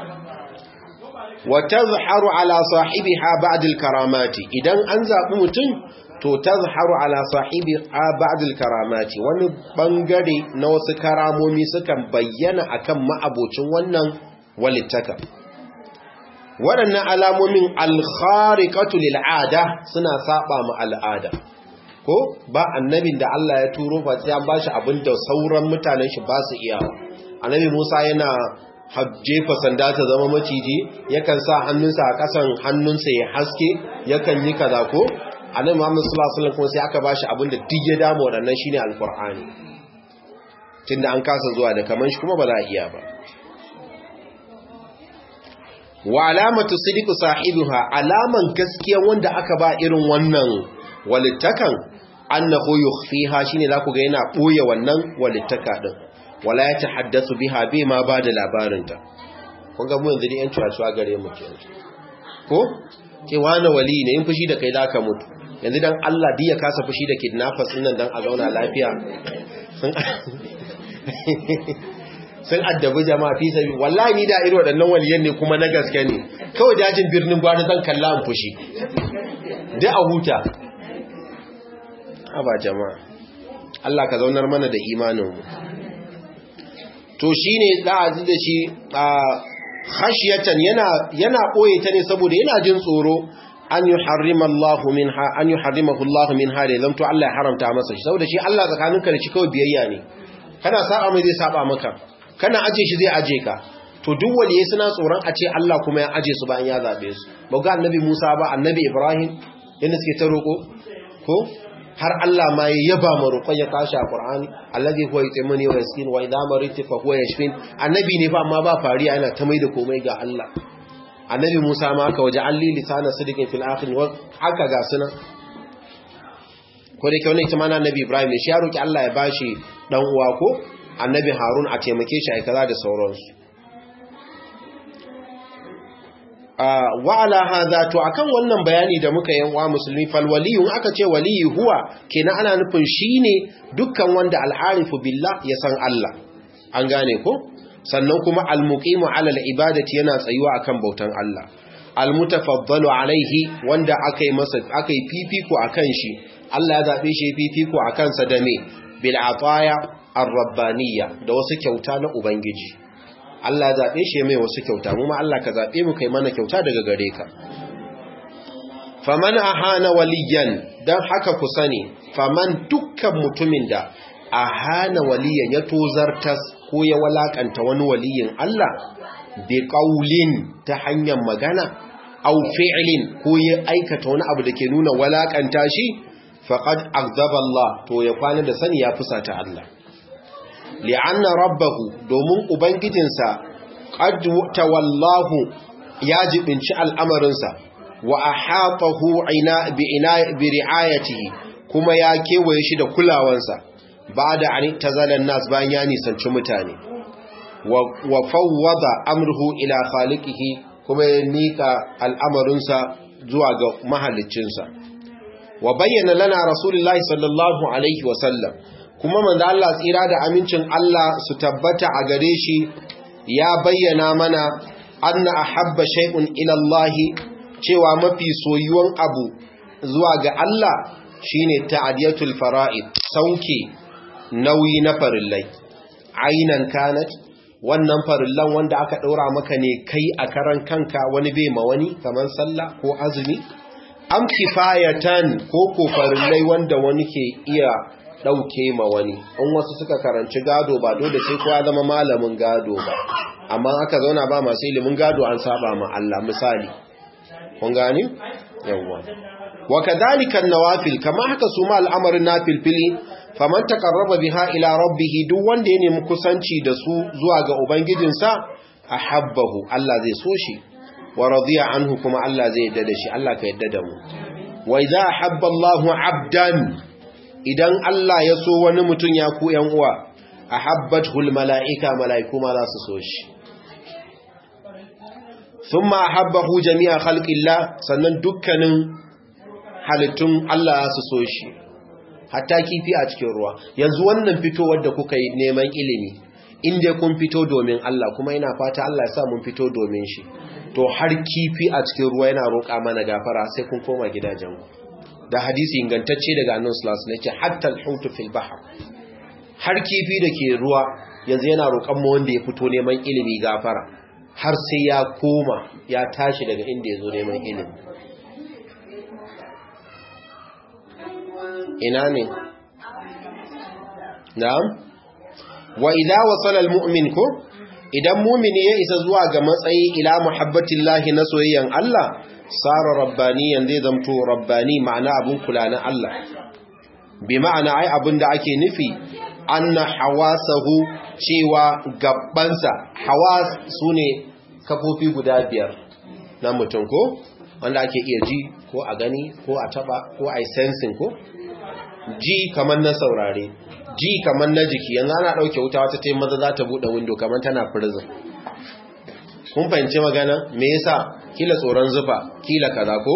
wa tazharu ala sahibiha ba'd al-karamati idan an zabi mutum to tazharu ala sahibiha ba'd al-karamati wani bangare na wasu karamomi sukan bayyana akan ma'abocin wannan walittaka waɗannan alamomin al-khariqatu lil-'ada suna saba ma al'ada ko ba annabin da Allah ya turo ba sai an bashi abin da sauran mutanen shi ba su iya annabi Musa yana jefa sanda ta zama maciji yakan sa hannunsa a kasan hannunsa ya haske yakan yi kaza ko annabi Muhammad sallallahu alaihi wasallam kuma sai aka bashi abin da duk ya dama wadannan shine alqur'ani tunda an kasa zuwa da kaman shi kuma ba za a iya ba wa alamatu sidiq sahibiha alaman gaskiya wanda aka ba irin wannan walittakan annahu yukhfiha shine zaku ga yana boye wannan walittaka din wala ya tahaddathu biha bima ba da labarinta kun ga mu yanzu dai yan cuwa gare mu kenan ko ke wani wali ne in fushi da kai zaka mutu yanzu dan Allah dai ya kasa fushi da kidnappers din nan dan a zauna lafiya sun addabi jama'a fi sabi wallahi ni da irin wadannan waliyan ne kuma na gaske ne kawai dajin birnin gwani zan kalla an fushi da a huta aba jama'a Allah ka zaunar mana da imaninmu to shine za a ji da shi khashiyatan yana boye ta ne saboda yana jin tsoro an yuharrima Allahu minha an yuharrimahu Allahu minha da zamto Allah ya haramta masa shi saboda shi Allah tsakaninka da shi kawai biyayya ne kana sa'a mai zai saba maka kana aje shi zai aje ka to duk waliyai suna tsoron a ce Allah kuma ya aje su bayan ya zabe su ba ga annabi Musa ba annabi Ibrahim yanda suke ta roko ko har Allah ma ya yaba mu roƙon ya kashi a Qur'ani allazi huwa yutimuni wa yaskin wa idha maritu fa huwa yashfin annabi ne fa amma ba fariya yana ta mai da komai ga Allah annabi Musa ma ka waje alli lisana sidiqin fil akhir wa haka ga sunan ko da kyau ne ita ma annabi Ibrahim ne shi ya roki Allah ya bashi dan uwa ko annabi Harun a taimake shi a kaza da sauransu wa ala hadha to akan wannan bayani da muka yi wa musulmi fal waliyun aka ce waliyi huwa kenan ana nufin shine dukkan wanda al'arifu billah ya san Allah an gane ko sannan kuma almuqimu ala alibadati yana tsayuwa akan bautan Allah almutafaddalu alaihi wanda akai masa akai fifiko akan shi Allah ya zabe shi fifiko akan sa da me bil ataya ar-rabbaniyya da wasu kyauta na ubangiji Allah ya zaɓe shi mai wasu kyauta mu ma Allah ka zaɓe mu kai mana kyauta daga gare ka faman ahana waliyan dan haka ku sani faman dukkan mutumin da ahana waliyan ya tozartas ko ya walakanta wani waliyin Allah bi qaulin ta hanyar magana aw fi'lin ko ya aikata wani abu da ke nuna walakanta shi faqad aghdaba Allah to ya kwana da sani ya fusata Allah li'anna rabbahu domin ubangijinsa qad tawallahu ya jibinci al'amarinsa wa ahatahu bi ri'ayatihi kuma ya kewaye shi da kulawansa ba'da an tazalan nas bayan ya nisanci mutane wa fawwada amruhu ila khaliqihi kuma ya nika al'amarinsa zuwa ga mahaliccinsa wa bayyana lana rasulullahi sallallahu alaihi wa sallam kuma manzo Allah tsira da amincin Allah su tabbata a gare shi ya bayyana mana anna ahabba shay'un ila Allah cewa mafi soyuwan abu zuwa ga Allah shine ta'diyatul fara'id sauke nauyi na farillai ainan kanat wannan farillan wanda aka daura maka ne kai a karan kanka wani bai ma wani kaman sallah ko azumi am kifayatan ko farillai wanda wani ke iya dauke ma wani in wasu suka karanci gado ba dole sai kowa zama malamin gado ba amma aka zauna ba masu ilimin gado an saba ma Allah misali kun gani yawa wa kadhalika an-nawafil kama haka su ma al'amarin nafilfili faman taqarraba biha ila rabbih duk wanda ya nemi kusanci da su zuwa ga ubangijinsa ahabbahu Allah zai so shi wa radiya anhu kuma Allah zai yarda da shi Allah ka yarda da mu wa idza ahabba Allahu 'abdan idan Allah ya so wani mutum ya ku yan uwa ahabbatul malaika malaiku ma za su so shi thumma ahabbahu jami'a khalqillah sannan dukkanin halittun Allah su so shi hatta kifi a cikin ruwa yanzu wannan fitowar da kuka yi neman ilimi inda kun fito domin Allah kuma ina fata Allah ya sa mun fito domin shi to har kifi a cikin ruwa yana roƙa mana gafara sai kun koma gidajenku da hadisi ingantacce daga annabi sallallahu alaihi wasallam yake hatta al-hutu fil bahr har kifi da ke ruwa yanzu yana roƙon mu wanda ya fito neman ilimi gafara har sai ya koma ya tashi daga inda ya zo neman ilimi ina ne na'am wa idza wasala al-mu'min ko idan mu'mini ya isa zuwa ga matsayi ila muhabbatillahi na soyayyan Allah sara rabbaniyan zai zamto rabbani ma'ana abun kula na Allah bi ma'ana ai abun da ake nufi anna hawasahu cewa gabbansa hawas sune kafofi guda biyar na mutum ko wanda ake iya ji ko a gani ko a taba ko a sensing ko ji kamar na saurare ji kamar na jiki yanzu ana dauke wuta wata tayi maza za ta bude window kamar tana prison kun fahimci magana me yasa kila tsoron zufa kila kaza ko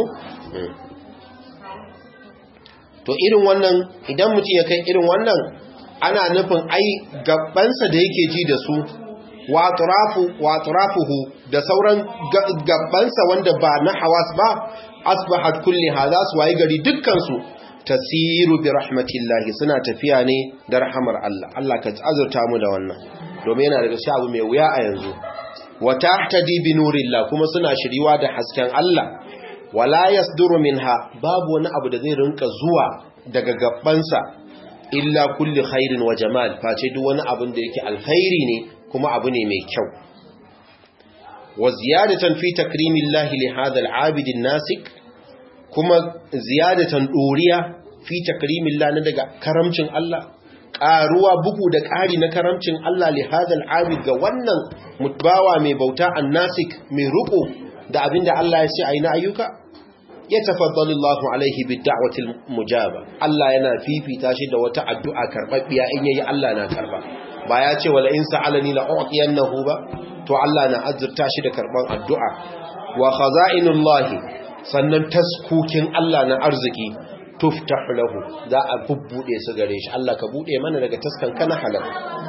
to irin wannan idan mutum ya kai irin wannan ana nufin ai gabbansa da yake ji da su wa atrafuhu da sauran gabbansa wanda ba na hawas ba asbahat kulli hadha su wayi gari dukkan su tasiru bi rahmatillahi suna tafiya ne da rahmar Allah Allah ka azurta mu da wannan domin yana daga shi abu mai wuya a yanzu wa tahtadi bi nurillah kuma suna shiriwa da hasken Allah wala yasduru minha babu wani abu da zai rinka zuwa daga gabbansa illa kulli khairin wa jamal face duk wani abin da yake alkhairi ne kuma abu ne mai kyau wa ziyadatan fi takrimillahi li hadha al-abid an-nasik kuma ziyadatan doriya fi takrimillah na daga karamcin Allah ƙaruwa bugu da ƙari na karamcin Allah li hadha al-abid ga wannan mutbawa mai bauta an-nasik mai ruko da abinda Allah ya ce aina ayyuka ya tafaddalu Allahu alaihi bid-da'wati al-mujaba Allah yana fifita shi da wata addu'a karbabbiya in yayi Allah na karba ba ya ce wala in sa'alani la u'tiyannahu ba to Allah na azurta shi da karban addu'a wa khaza'inullahi sannan taskukin Allah na arziki tuftahu lahu za a bubbude su gare shi Allah ka bude mana daga taskan kana halal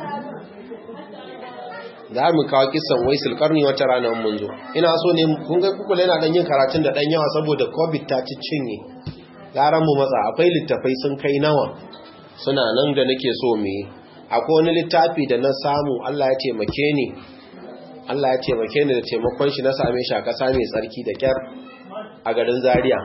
za mu kawo kisan waisul karni wata ranar mun zo ina so ne kun ga kukula yana dan yin karatun da dan yawa saboda covid ta ci cinye garan mu matsa akwai littafai sun kai nawa suna nan da nake so mu yi akwai wani littafi da na samu Allah ya taimake ni da taimakon shi na same shi a kasa mai tsarki da kyar a garin Zaria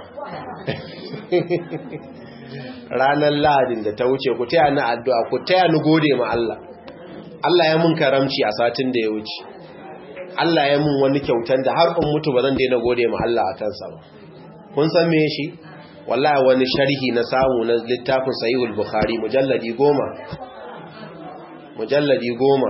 ranar Lahadin da ta wuce ku taya ni addu'a ku taya ni gode ma Allah Allah ya mun karamci a satin da ya wuce Allah ya mun wani kyautan da har in mutu ba zan daina gode ma Allah a kansa ba. Kun san me shi? Wallahi wani sharhi na samu na littafin Sahihul Bukhari mujalladi 10. Mujalladi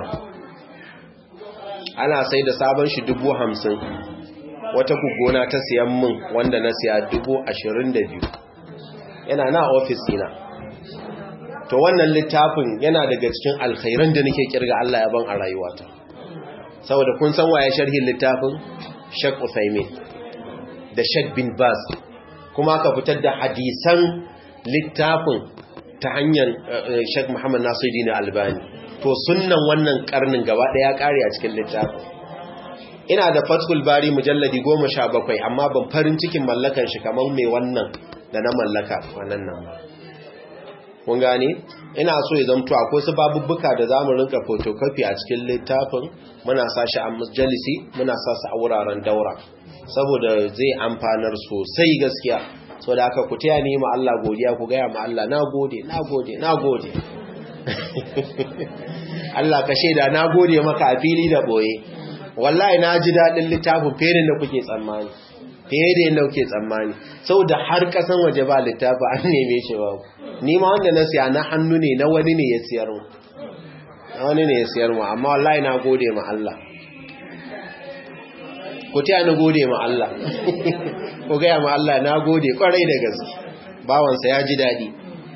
10. Ana sai da sabon shi 50,000. Wata gugona ta siyan min wanda na siya 22,000. Yana na office ina. To wannan littafin yana daga cikin alkhairan da nake kirga Allah ya ban a rayuwata. Saboda kun san waye sharhin littafin Sheikh Uthaymeen da Sheikh bin Baz, kuma ka fitar da hadisan littafin ta hanyar Sheikh Muhammad Nasiruddin Albani. To sunnan wannan karnin gaba daya kare a cikin littafin. Ina da Fathul Bari mujalladi 17 amma ban farin cikin mallakan shi kamar mai wannan da na mallaka wannan nan. Kun gane? Ina so ya zamto akwai su babubbuka da zamu rinka photocopy a cikin littafin, muna sa shi a majalisi, muna sa su a wuraren daura saboda zai amfanar sosai gaskiya. Saboda haka ku taya ni ma Allah godiya, ku ga ya ma Allah nagode. Allah ka sheda nagode maka a fili da boye. Wallahi na ji dadin littafin fere da kuke tsammani. Saboda har kasan waje ba littafi an neme shi ba. Ni ma wanda na siya na hannu ne, na wani ne ya siyar mu. Amma wallahi na gode ma Allah. Ku taya na gode ma Allah. Ku gaya ma Allah na gode kwarai da gaske. Bawansa ya ji daɗi.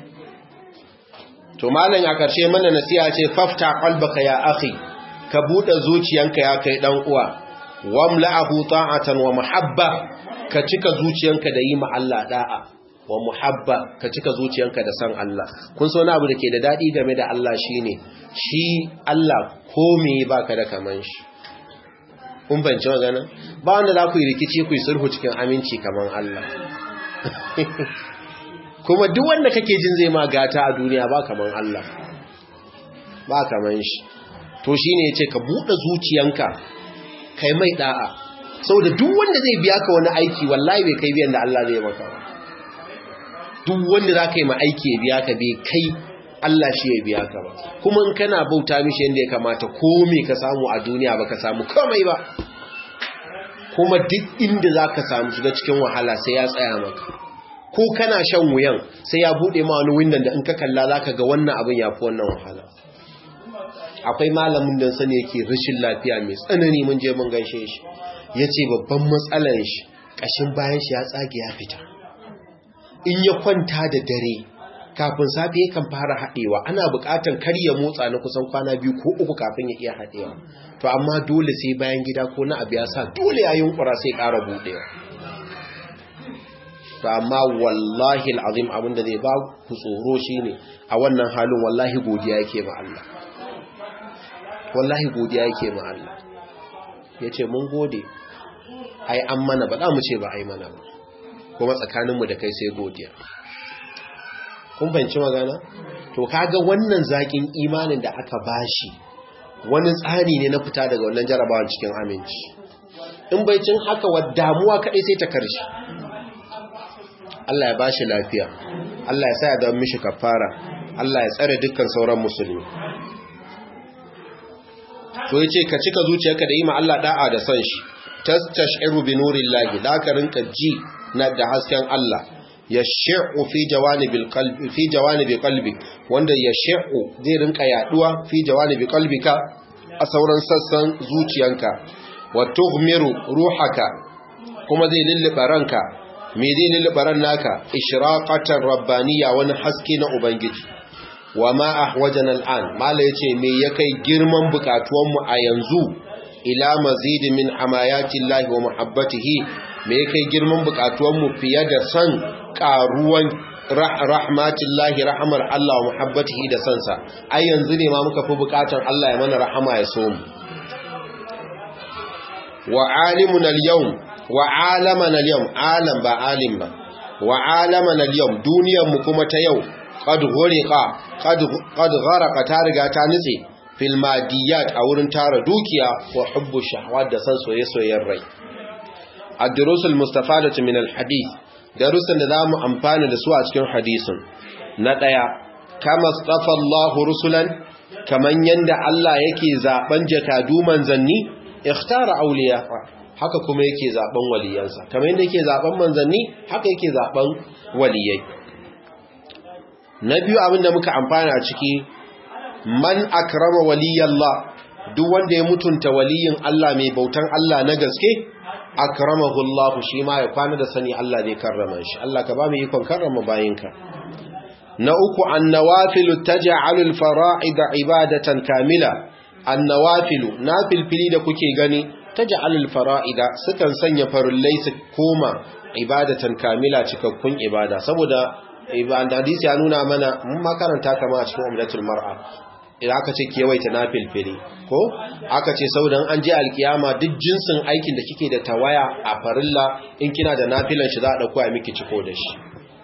To malam a ƙarshe mana nasiha ce fafta qalbaka ya akhi, ka buɗe zuciyanka ya kai dan uwa. Wamla'ahu ta'atan wa muhabba, ka cika zuciyanka da yi ma Allah da'a. Wa muhabba, ka cika zuciyanka da san Allah. Kun so na abu da ke da daɗi game da Allah shine shi Allah ko me baka da kaman shi. Kun bance magana? Ba wanda za ku yi rikici ku yi sulhu cikin aminci kaman Allah. Kuma duk wanda kake jin zai ma gata a duniya ba kaman Allah. Ba kaman shi. To shine yace ka bude zuciyanka kai mai da'a. Saboda duk wanda zai biya ka wani aiki wallahi bai kai biyan da Allah zai maka ba. Duk wanda za ka yi ma aiki ya biya ka bai kai Allah shi ya biya ka ba. Kuma in kana bauta mishi yadda ya kamata ko me ka samu a duniya ba ka samu komai ba. Kuma duk inda za ka samu shiga cikin wahala sai ya tsaya maka. Ko kana shan wuyan sai ya buɗe ma wani windan da in ka kalla za ka ga wannan abin ya fi wannan wahala. Akwai malamin da sani yake rashin lafiya mai tsanani, mun je mun gaishe shi. Ya ce babban matsalar shi ƙashin bayan shi ya tsage ya fita. In ya kwanta da dare kafin safe yakan fara haɗewa, ana buƙatar kar ya motsa na kusan kwana 2 ko 3 kafin ya iya haɗewa. To amma dole sai bayan gida ko na abu ya sa dole ya yunkura sai ƙara buɗewa. To amma wallahi al'azim abinda zai ba ku tsoro shine a wannan halin wallahi godiya yake ma Allah. Wallahi godiya yake ma Allah. Yace mun gode. Ai an mana ba za mu ce ba ai mana ba. Kuma tsakaninmu da kai sai godiya. Kun fahimci magana? To kaga wannan zakin imanin da aka bashi wani tsari ne na fita daga wannan jarabawan cikin aminci. In bai cin haka wa damuwa kadai sai ta karshe. Allah ya bashi lafiya. Allah ya sa ya dawo mishi kafara. Allah ya tsare dukkan sauran musulmi. To yace ka cika zuciyarka da yi ma Allah da'a da san shi. Tastashiru bi nurillahi, da ka rinka ji na da hasken Allah. Yashi'u fi jawanibi qalbi, wanda yashi'u zai rinka yaduwa fi jawanibi qalbika a sauran sassan zuciyanka. Wa tughmiru ruhaka, kuma zai lulluɓa ranka. Me zai lulluɓa ran naka? Ishraqatan rabbaniya, wani haske na ubangiji. Wa ma ahwajana al'an, mala yace me ya kai girman bukatuwan mu a yanzu ila mazid min hamayati llahi wa muhabbatihi, me ya kai girman bukatuwan mu fiye da san karuwan rahmatillahi, rahmar Allah wa muhabbatihi da sansa. Ai yanzu ne ma muka fi bukatan Allah ya mana rahama ya so mu. Wa alimuna al-yawm, wa alamana al-yawm, alam ba alim ba, wa alamana al-yawm, duniyar mu kuma ta yau qad gharqa ta riga ta nitse fil madiyat, a wurin tara dukiya wa hubbu shahawat da san soyayyen rai. Ad-durusul mustafadatu min al-hadith, darussan da zamu amfana da su a cikin hadisin. Na daya, kama stafa Allah rusulan, kaman yanda Allah yake zaben jakadu manzanni, ikhtara awliya haka kuma yake zaben waliyansa kamar yadda yake zaben manzanni haka yake zaben waliyai. Na biyu abinda muka amfana a ciki man akrama waliyallah duk wanda ya mutunta waliyin Allah mai bautan Allah na gaske akramahu Allah shi ma ya kwana da sani Allah zai karrama shi. Allah ka ba mu ikon karrama bayinka. Na uku annawafilu taj'alu al-fara'id ibadatan kamila. Annawafilu nafilfili da kuke gani taj'alu al-fara'ida sukan sanya farullai su koma ibadatan kamila cikakkun ibada saboda hadisi ya nuna mana mun makaranta kama a cikin umdatul mar'a idan aka ce kewaita nafilfili ko aka ce saudan an je alkiyama duk jinsin aikin da kike da tawaya a farilla in kina da nafilan shi za a dauko a miki ciko da shi.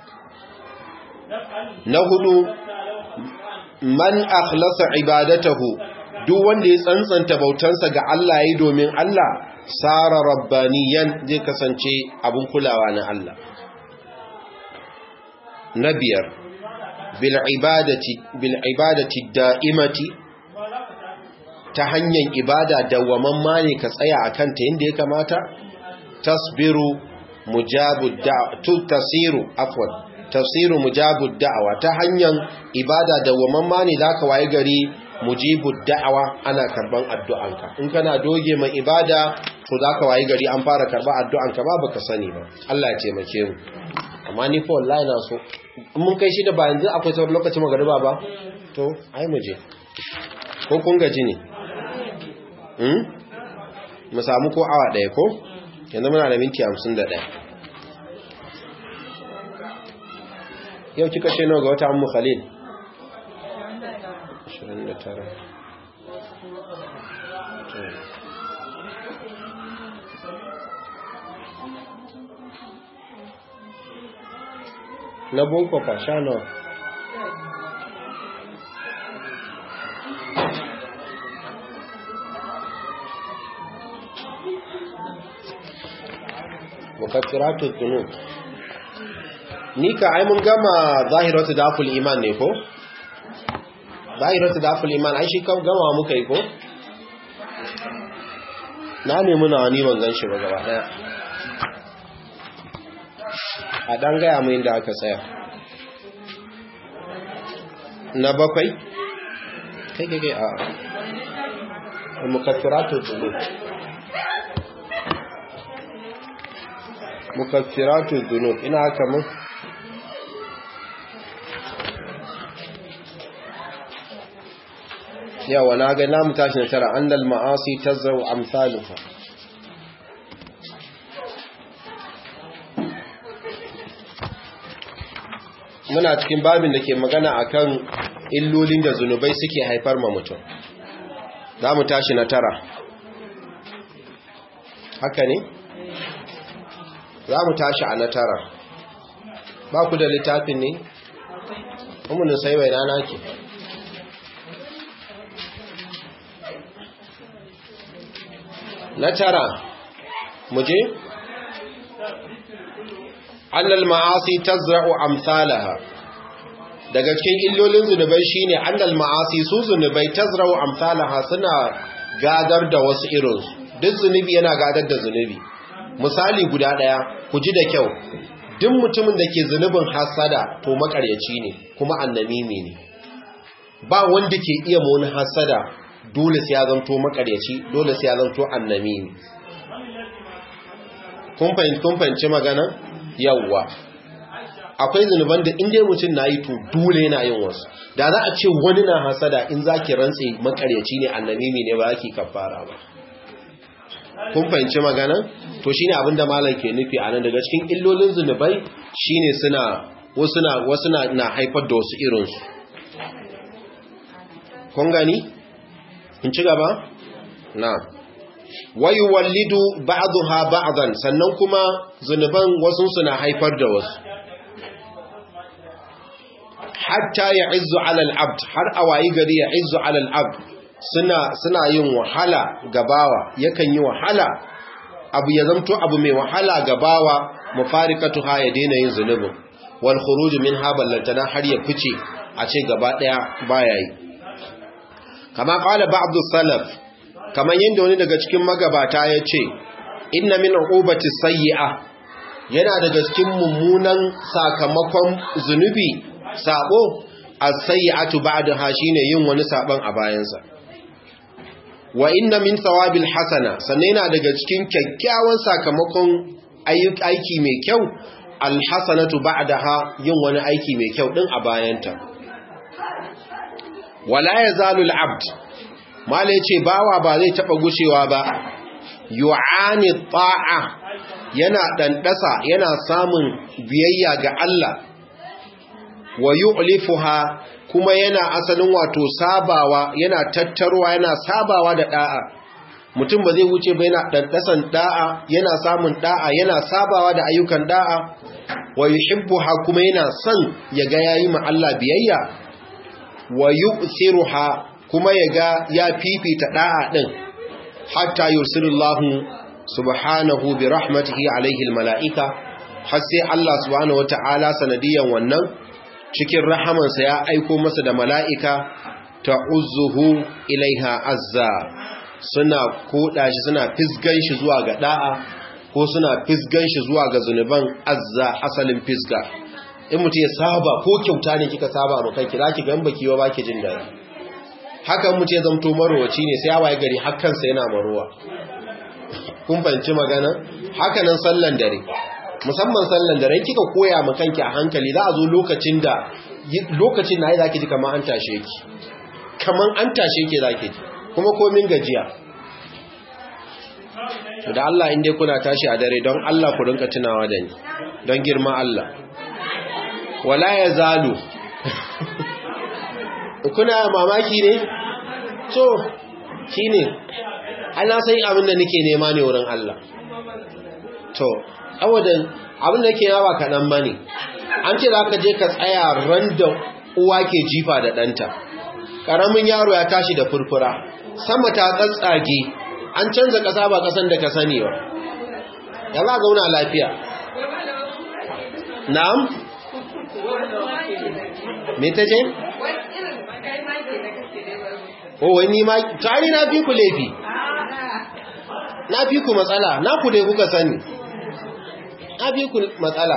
Na hudu man akhlasa ibadatahu duk wanda ya tsantsanta bautansa ga Allah yayi domin Allah sara rabbaniyan zai kasance abun kulawa na Allah. Na biyar bil ibadati da'imati ta hanyar ibada dawwamamma ne ka tsaya akan ta yanda ya kamata tasiru mujabud da'awa ta hanyar ibada dawwamamma ne zaka waye gari mujibud da'awa ana karban addu'anka in kana doge mai ibada to zaka waye gari an fara karba addu'anka ba baka sani ba. Allah ya taimake mu. Amma ni fa wallahi na so mun kai shi da ba yanzu akwai sauran lokacin magariba ba to ai mu je ko kun gaji ne mu samu ko awa daya ko yanzu muna da minti 51. Yau kika ce nawa ga wata Ummu Khalil 29 na boko fa sha nawa mukaffiratu dhunub ni ka ai mun gama zahiratu daful iman ne ko zahiratu daful iman ai shi kan gama muka yi ko na ne muna ni ban gan shi ba gaba daya a dan gaya mu inda aka tsaya na bakwai kai a mukaffiratu dhunub mukaffiratu dhunub ina haka mun yawa na ga namu tashi na tara annal ma'asi tazru amsaluha muna cikin babin da ke magana akan illolin da zunubai suke haifar ma mutum za mu tashi na tara haka ne za mu tashi a na tara ba ku da littafin ne? umarnin sai bai nana ke na tara muje? annal ma'asi tazra'u amsalaha daga cikin illolin zunubai shine annal ma'asi su zunubai tazra'u amsalaha suna gadar da wasu irinsu duk zunubi yana gadar da zunubi misali guda daya ku ji da kyau duk mutumin da ke zunubin hasada to makaryaci ne kuma annamimi ne ba wanda ke iya mona hasada dole sai ya zanto makaryaci dole sai ya zanto annamimi kun fahimci magana yawwa akwai zunuban da inda mutum na yi to dole yana yin wasu da za a ce wani na hasada in za ki rantse makaryaci ne annamimi ne ba za ki kafara ba kun fahimci magana to shine abin da malam ke nufi a nan daga cikin illolin zunubai shine wasu na haifar da wasu irinsu kun gani in ci gaba na wayu wallidu ba'daha ba'dan sannan kuma zunuban wasu suna haifar da wasu hatta ya'izzu 'ala al-'abd har awayi gari ya'izzu 'ala al-'abd suna yin wahala gabawa yakan yi wahala abu ya zamto abu mai wahala gabawa mufarikatu ha ya daina yin zunubin wal khuruj minha ballantana har ya fice a ce gaba daya baya yi kama qala ba'd salaf kamar yadda wani daga cikin magabata ya ce inna min uqubati sayyi'a yana daga cikin mummunan sakamakon zunubi sabo as-sayyi'atu ba'daha shine yin wani saban a bayansa wa inna min thawabil hasana sannan yana daga cikin kyakkyawan sakamakon aiki mai kyau al-hasanatu ba'daha yin wani aiki mai kyau din a bayanta wala yazalu al-abd mala yace bawa ba zai taba gushewa ba yu'ani ta'a yana dandasa yana samun biyayya ga Allah wa yu'lifuha kuma yana asalin wato sabawa yana tattarwa yana sabawa da da'a mutum ba zai wuce ba yana dandasan da'a yana samun da'a yana sabawa da ayyukan da'a wa yuhibbuha kuma yana son ya ga yayi ma Allah biyayya wa yu'thiruha kuma ya ga ya fifita da'a din hatta yursilullahu subhanahu bi rahmatihi alaihi almalaika har sai Allah subhanahu wataala sanadiyan wannan cikin rahamansa ya aiko masa da mala'ika ta'uzzuhu ilaiha azza suna koda shi suna fisgan shi zuwa ga da'a ko suna fisgan shi zuwa ga zunuban azza asalin fisga in mutum ya saba ko kyauta ne kika saba ma kanki zaki ga baki wa baki jin dadi haka mutum ya zamto marowaci ne sai ya waye gari hakkansa yana marowa kun fahimci magana haka nan sallan dare musamman sallan dare kika koya ma kanki a hankali za a zo lokacin na yi zaki ji kamar an tashe ki zaki ji kuma komin gajiya to da Allah inda kuna tashi a dare don Allah ku rinka tunawa da ni don girma Allah wala ya zalu kuna mamaki ne to shine ana sai abin da nake nema ne wurin Allah to awadan abin da yake yawa kaɗan ba ne an ce za ka je ka tsaya ran da uwa ke jifa da ɗanta ƙaramin yaro ya tashi da furfura sama ta tsatsage an canza ƙasa ba ƙasan da ka sani ba ya za gauna lafiya na'am me ta ce? wani ma tari na fi ku laifi na fi ku matsala na ku dai kuka sani na fi ku matsala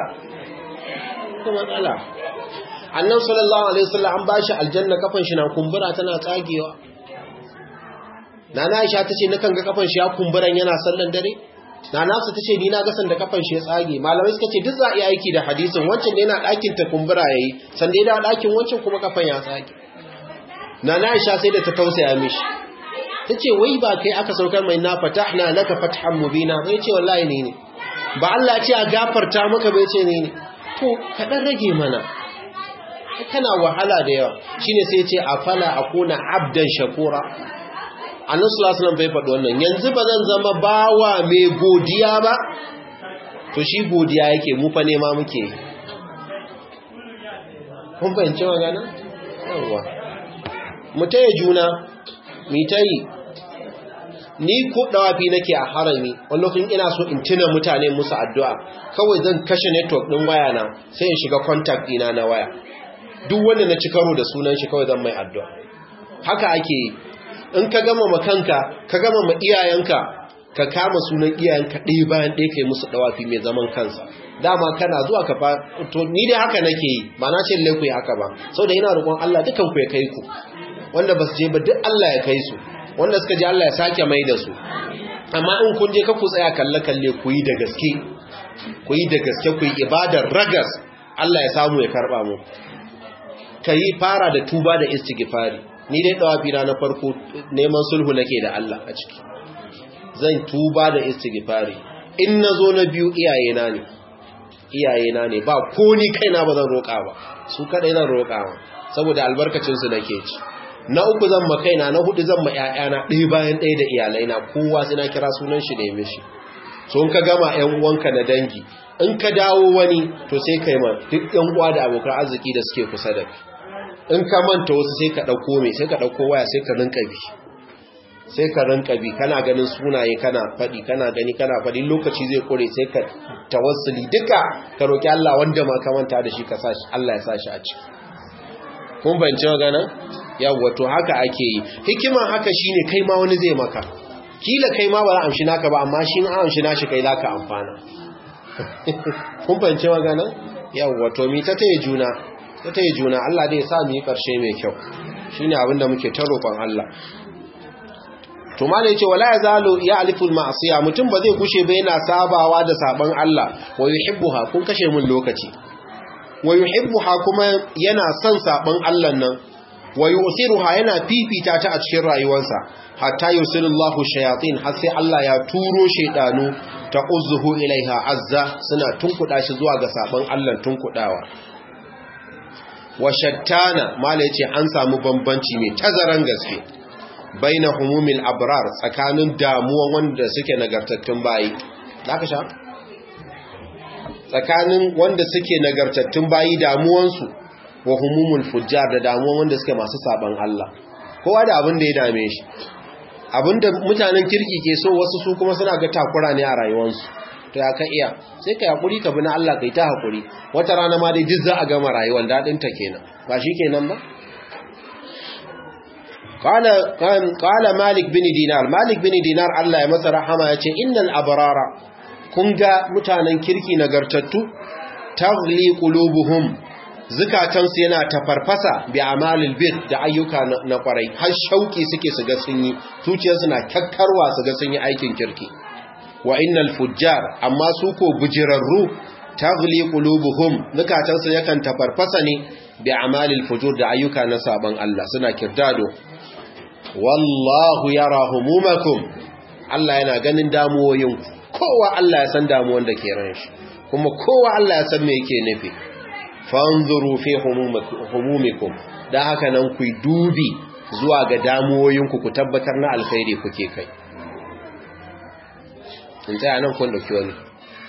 annan sallallahu alaihi wasallam an bashi aljanna kafan shi na kumbura tana tsagewa nana Aisha tace nakan ga kafan shi ya kumburan yana sallan dare nana Hafsa tace ni na ga san da kafan shi ya tsage malamai suka ce duk za a yi aiki da hadisin wancan da yana dakin ta kumbura yayi san da yana dakin wancan kuma kafan ya tsage nana Aisha sai da ta tausaya mishi tace wai ba kai aka saukar mai na fatahna laka fathan mubina bai ce wallahi ne ba Allah ya ce a gafarta maka bai ce ne to kadan rage mana kana wahala da yawa shine sai ya ce afala akuna abdan shakura annabi sallallahu alaihi wasallam bai faɗi wannan yanzu ba zan zama bawa mai godiya ba to shi godiya yake mu fa nema muke kun fahimci magana yawa mu taya juna mi tayi ni ko dawafi nake a harami wani lokacin ina so in tuna mutane musu addu'a kawai zan kashe network din waya na sai in shiga contact dina na waya duk wanda na ci karo da sunan shi kawai zan mai addu'a haka ake yi in ka gama makanka ka gama ma iyayenka ka kama sunan iyayenka ɗaya bayan ɗaya kai musu dawafi mai zaman kansa dama kana zuwa ka fa to ni dai haka nake yi ba na ce lalle ku yi haka ba saboda ina roƙon Allah dukan ku ya kai ku wanda ba su je ba duk Allah ya kai su wanda suka je Allah ya sake mai da su amma in kun je ka ku tsaya kalle ku yi da gaske ku yi ibadar ragas Allah ya samu ya karba mu kai fara da tuba da istighfari ni dai dawafi na farko neman sulhu nake da Allah a ciki zan tuba da istighfari in nazo na biyu iyayena ne ba ko ni kaina ba zan roƙa ba su kadai zan roƙa ba saboda albarkacin su nake ci na uku zan ma kaina na hudu zan ma ƴaƴana ɗaya bayan ɗaya da iyalaina kowa sai na kira sunan shi da ya mishi so in ka gama ƴan uwanka na dangi in ka dawo wani to sai kai ma duk ƴan uwa da abokan arziki da suke kusa da kai in ka manta wasu sai ka ɗauko waya sai ka rinka bi kana ganin sunaye kana faɗi lokaci zai kore sai ka tawassuli duka ka roki Allah wanda ma ka manta da shi ka sa Allah ya sa shi a ciki kun bance magana yawa to haka ake yi hikiman haka shine kai ma wani zai maka kila kai ma ba za a amshi naka ba amma shi an amshi nashi kai zaka amfana kun fahimci magana yawa to mi ta taye juna Allah dai ya sa mu yi karshe mai kyau shine abinda muke ta roƙon Allah to malai yace wala yazalu ya'liful ma'siya mutum ba zai kushe ba yana sabawa da saban Allah wa yuhibbuha kun kashe mun lokaci wa yuhibbuha kuma yana son saban Allah nan wa yusiruha yana fifita ta a cikin rayuwarsa hatta yusilullahu shayatin har sai Allah ya turo shaydanu ta uzzuhu ilaiha azza suna tunkuda shi zuwa ga saban Allah tunkudawa wa shattana malai yace an samu bambanci mai tazaran gaske baina humumil abrar tsakanin damuwan wanda suke nagartattun bayi zaka sha tsakanin wanda suke nagartattun bayi damuwansu wa humumul fujjar da damuwan wanda suke masu saban Allah kowa da abin da ya dame shi abinda mutanen kirki ke so wasu su kuma suna ga takura ne a rayuwarsu to ya ka iya sai ka hakuri ka bi na Allah kai ta hakuri wata rana ma dai duk za a gama rayuwar dadin ta kenan ba shi kenan ba Kala Malik bin Dinar Allah ya masa rahama ya ce innal abrara kun ga mutanen kirki nagartattu taghli qulubuhum zukatansu yana tafarfasa bi amalil bir da ayyuka na kwarai har shauki suke su ga sun yi zuciyarsu na kakkarwa su ga sun yi aikin kirki wa innal fujjar amma su ko bujirarru taghli qulubuhum zukatansu yakan tafarfasa ne bi amalil fujur da ayyuka na saban Allah suna kirdado wallahu yara humumakum Allah yana ganin damuwoyin kowa Allah ya san damuwan da ke ran shi kuma kowa Allah ya san me yake nufi fanzuru fi humumikum dan haka nan ku dubi zuwa ga damuwoyin ku tabbatar na alkhairi kuke kai in ta nan kun dauki wani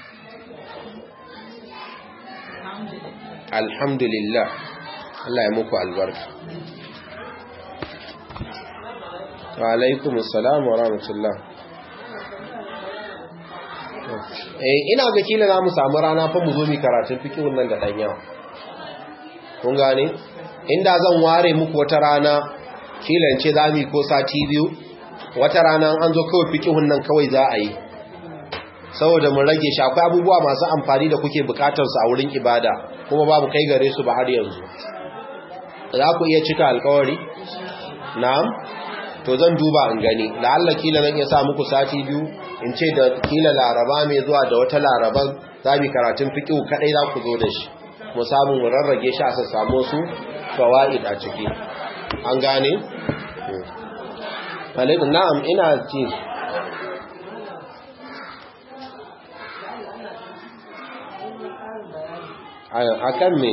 alhamdulillah Allah ya muku albarka wa alaikum assalam wa rahmatullah ina ga kila za mu samu rana fa mu zo mu karatun fiqhun nan da dan yawa kun gane inda zan ware muku wata rana kila ce za mu ko sati biyu wata rana an zo kawai fiqhun nan kawai za a yi saboda mun rage shi akwai abubuwa masu amfani da kuke bukatar su a wurin ibada kuma babu kai gare su ba har yanzu za ku iya cika alkawari na'am to zan duba in gani la'alla kila zan iya sa muku sati biyu in ce da kila laraba mai zuwa da wata laraban za mu karatun fiqh kadai za ku zo da shi mu samu mu rarrage shi a samu su fawaid a ciki an gane alaikum na'am ina ji akan me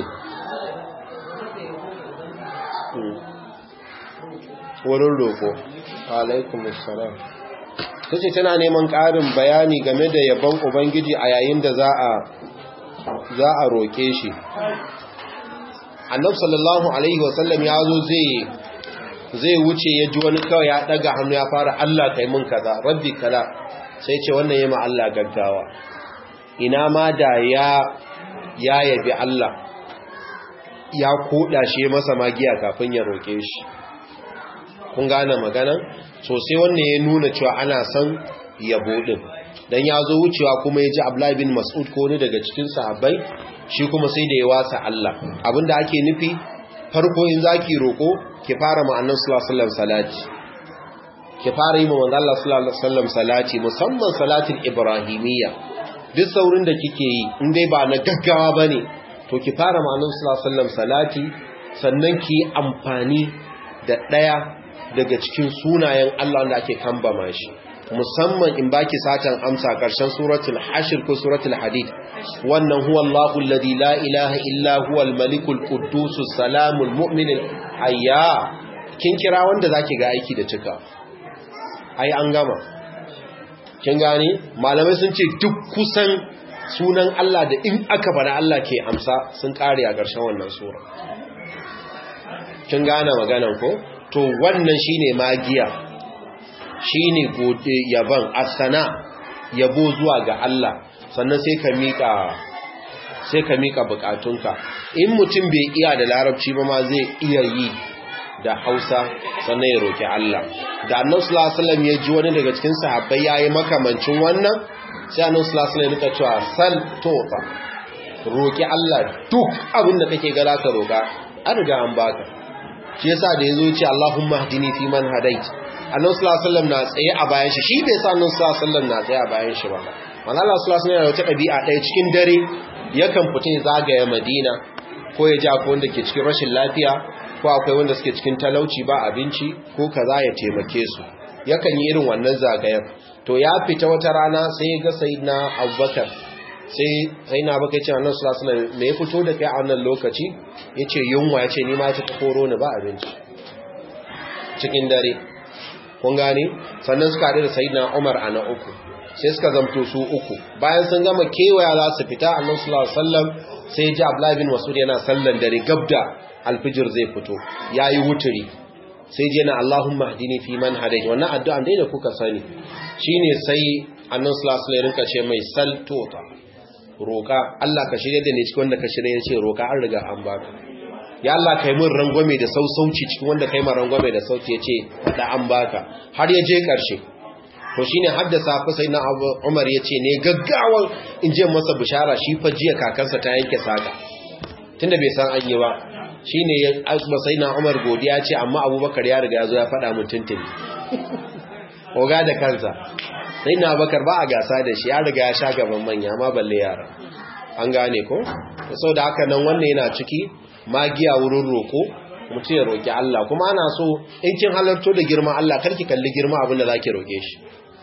wurin roƙo alaikum assalam tace tana neman ƙarin bayani game da yabon ubangiji a yayin da za a roƙe shi annabi sallallahu alaihi wasallam ya zo zai wuce ya ji wani kawai ya daga hannu ya fara Allah kai mun kaza rabbi kaza sai ce wannan yayi ma Allah gaggawa ina ma da ya yabi Allah ya koda shi masa magiya kafin ya roƙe shi kun gane magana sosai wannan ya nuna cewa ana son yabo din dan ya zo wucewa kuma ya ji Abdullah bin Mas'ud ko ne daga cikin sahabbai shi kuma sai da ya wasa Allah abinda ake nufi farko in zaki roko ki fara ma annabi sallallahu alaihi wasallam salati ki fara yi ma manzo Allah sallallahu alaihi wasallam salati musamman salatin ibrahimiyya duk saurin da kike yi in dai ba na gaggawa bane to ki fara ma annabi sallallahu alaihi wasallam salati sannan ki amfani da daya daga cikin sunayen Allah wanda ake kambama shi musamman in baki satan amsa karshen suratul hashr ko suratul hadid wannan huwa Allahu alladhi la ilaha illa huwa al-malikul quddus salamul mu'minul ayya kin kira wanda zaki ga aiki da cika ai an gama kin gane malamai sun ce duk kusan sunan Allah da in aka fara Allah ke amsa sun kare a karshen wannan sura kin gane maganan ko to wannan shine magiya shine gode yaban asana yabo zuwa ga Allah sannan sai ka mika bukatunka in mutum bai iya da larabci ba ma zai iya yi da Hausa sannan ya roki Allah da Annabi sallallahu alaihi wasallam ya ji wani daga cikin sahabbai yayi makamancin wannan sai Annabi sallallahu alaihi wasallam ya cewa sal tuta roki Allah duk abin da kake ga ka roka an riga an baka shi yasa da yazo ce Allahumma hdini fi man hadait Annabi sallallahu alaihi wasallam na tsaye a bayan shi bai sa Annabi sallallahu alaihi wasallam na tsaye a bayan shi ba manzo Allah sallallahu alaihi wasallam yana da wata dabi'a ɗaya cikin dare yakan fita ya zagaya Madina ko ya ji akwai wanda ke cikin rashin lafiya ko akwai wanda suke cikin talauci ba abinci ko kaza ya taimake su yakan yi irin wannan zagayen to ya fita wata rana sai ya ga sayyidina Abubakar sai sayyidina Abubakar ya ce Annabi sallallahu alaihi wasallam me ya fito da kai a wannan lokaci yace yunwa yace ni ma ta koro ni ba abinci cikin dare kun gane sannan suka haɗu da sayyidina Umar a na uku sai suka zamto su uku bayan sun gama kewaya za su fita Annabi sallallahu alaihi wasallam sai ji Abdullah bin Mas'ud yana sallan dare gabda alfijir zai fito yayi wuturi sai ji yana Allahumma hdini fi man hadayt wannan addu'an dai da kuka sani shine sai Annabi sallallahu alaihi wasallam rinka ce mai sal tota roka Allah ka shirye da ni cikin wanda ka shirye yace roka an riga an baka ya Allah kai mun rangwame da sausauci cikin wanda kai mun rangwame da sauki yace da an baka har ya je karshe to shine haddasa fa sai na Umar yace ne gaggawan in je masa bishara shi fa jiya kakansa ta yanke saka tunda bai san an yi ba shine ya sai na Umar godiya ce amma Abubakar ya riga ya zo ya faɗa mun tuntuni oga da kansa sai na Abubakar ba a gasa da shi ya riga ya sha gaban manya ma balle yara an gane ko saboda haka nan wannan yana ciki magiya wurin roko mutum ya roki Allah kuma ana so in kin halarto da girma Allah karki kalli girma abin da zaki roke shi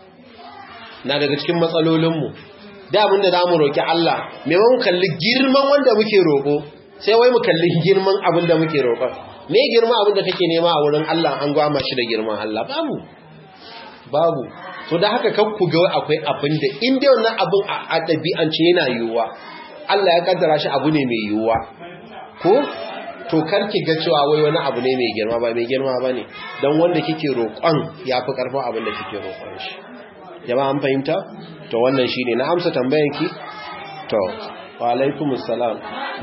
na daga cikin matsalolinmu da abinda za mu roƙi Allah maimakon kalli girman wanda muke roƙo sai wai mu kalli girman abinda muke roƙo me girman abinda kake nema a wurin Allah an gwama shi da girman Allah babu so da haka kan ku ga akwai abinda in dai wannan abin a ɗabi'ance yana yiwuwa Allah ya kaddara shi abu ne mai yiwuwa ko to karki ga cewa wai wani abu ne mai girma ba mai girma bane dan wanda kike roƙon yafi karfin abin da kike roƙon shi jama'a an fahimta to wannan shine na amsa tambayanki to wa alaikumus salam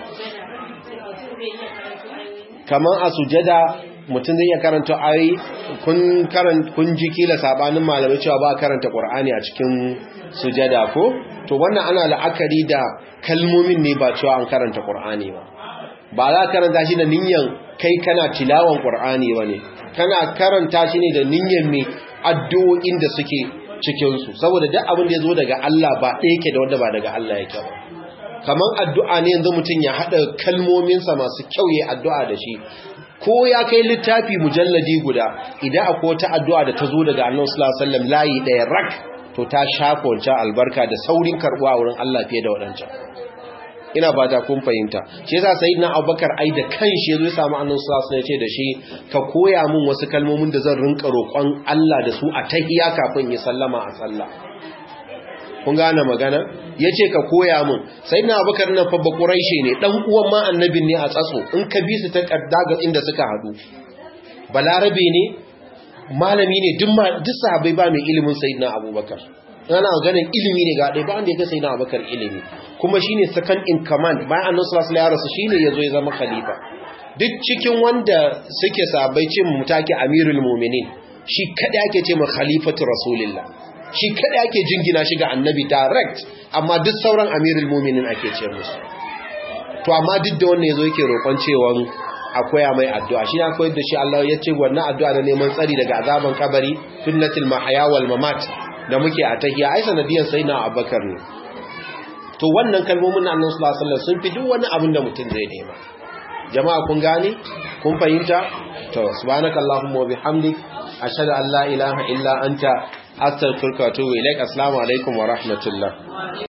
kaman a sujada mutum zai iya karanta ayi kun ji kila sabanin malamai cewa ba karanta Qur'ani a cikin sujada ko to wannan ana la'akari da kalmomin ne ba cewa an karanta Qur'ani ba za karanta shi da niyyar kai kana tilawan Qur'ani bane kana karanta shi ne da niyyar me addu'o'in da suke cikinsu saboda duk abin da ya zo daga Allah ba ɗaya yake da wanda ba daga Allah yake ba kamar addu'a ne yanzu mutum ya haɗa kalmominsa masu kyau ya addu'a da shi ko ya kai littafi mujalladi guda idan akwai wata addu'a da ta zo daga Annabi sallallahu alaihi wasallam layi ɗaya rak to ta shafa wancan albarka da saurin karɓuwa wurin Allah fiye da waɗancan ina ba ta kun fahimta shi yasa sayyidina Abubakar ai da kanshi yazo ya samu Annabi sallallahu alaihi wasallam ya ce da shi ka koya min wasu kalmomin da zan rinka roƙon Allah da su a tahiyya kafin ya sallama a sallah kun gane magana yace ka koya min sayyidina Abubakar nan fa ba Quraishi ne dan uwan ma annabin ne a tsatso in ka bi su ta kaddaga inda suka hadu balarabe ne malami ne duk sahabbai ba mai ilimin sayyidina Abubakar ana ganin ilimi ne ga dai ba wanda ya ga sayyidina Abubakar ilimi kuma shine second in command bayan Annabi sallallahu alaihi wasallam shine yazo ya zama khalifa duk cikin wanda suke sahabbai ce mutaki amirul mu'minin shi kada yake ce ma khalifatu rasulillah shi kada yake jingina shi ga annabi direct amma duk sauran amirul mu'minin ake ce musu to amma duk da wannan yazo yake roƙon cewa akwai mai addu'a shi na koyar da shi Allah ya ce wannan addu'a da neman tsari daga azaban kabari fitnatul mahya wal mamat da muke a tahiyya ai sanadiyan sayyidina Abubakar ne to wannan kalmomin Annabi sallallahu alaihi wasallam sun fi duk wani abin da mutum zai nema jama'a kun gane kun fahimta to subhanakallahumma wa bihamdik ashhadu an la ilaha illa anta astaghfiruka wa atubu ilaik assalamu alaikum wa rahmatullah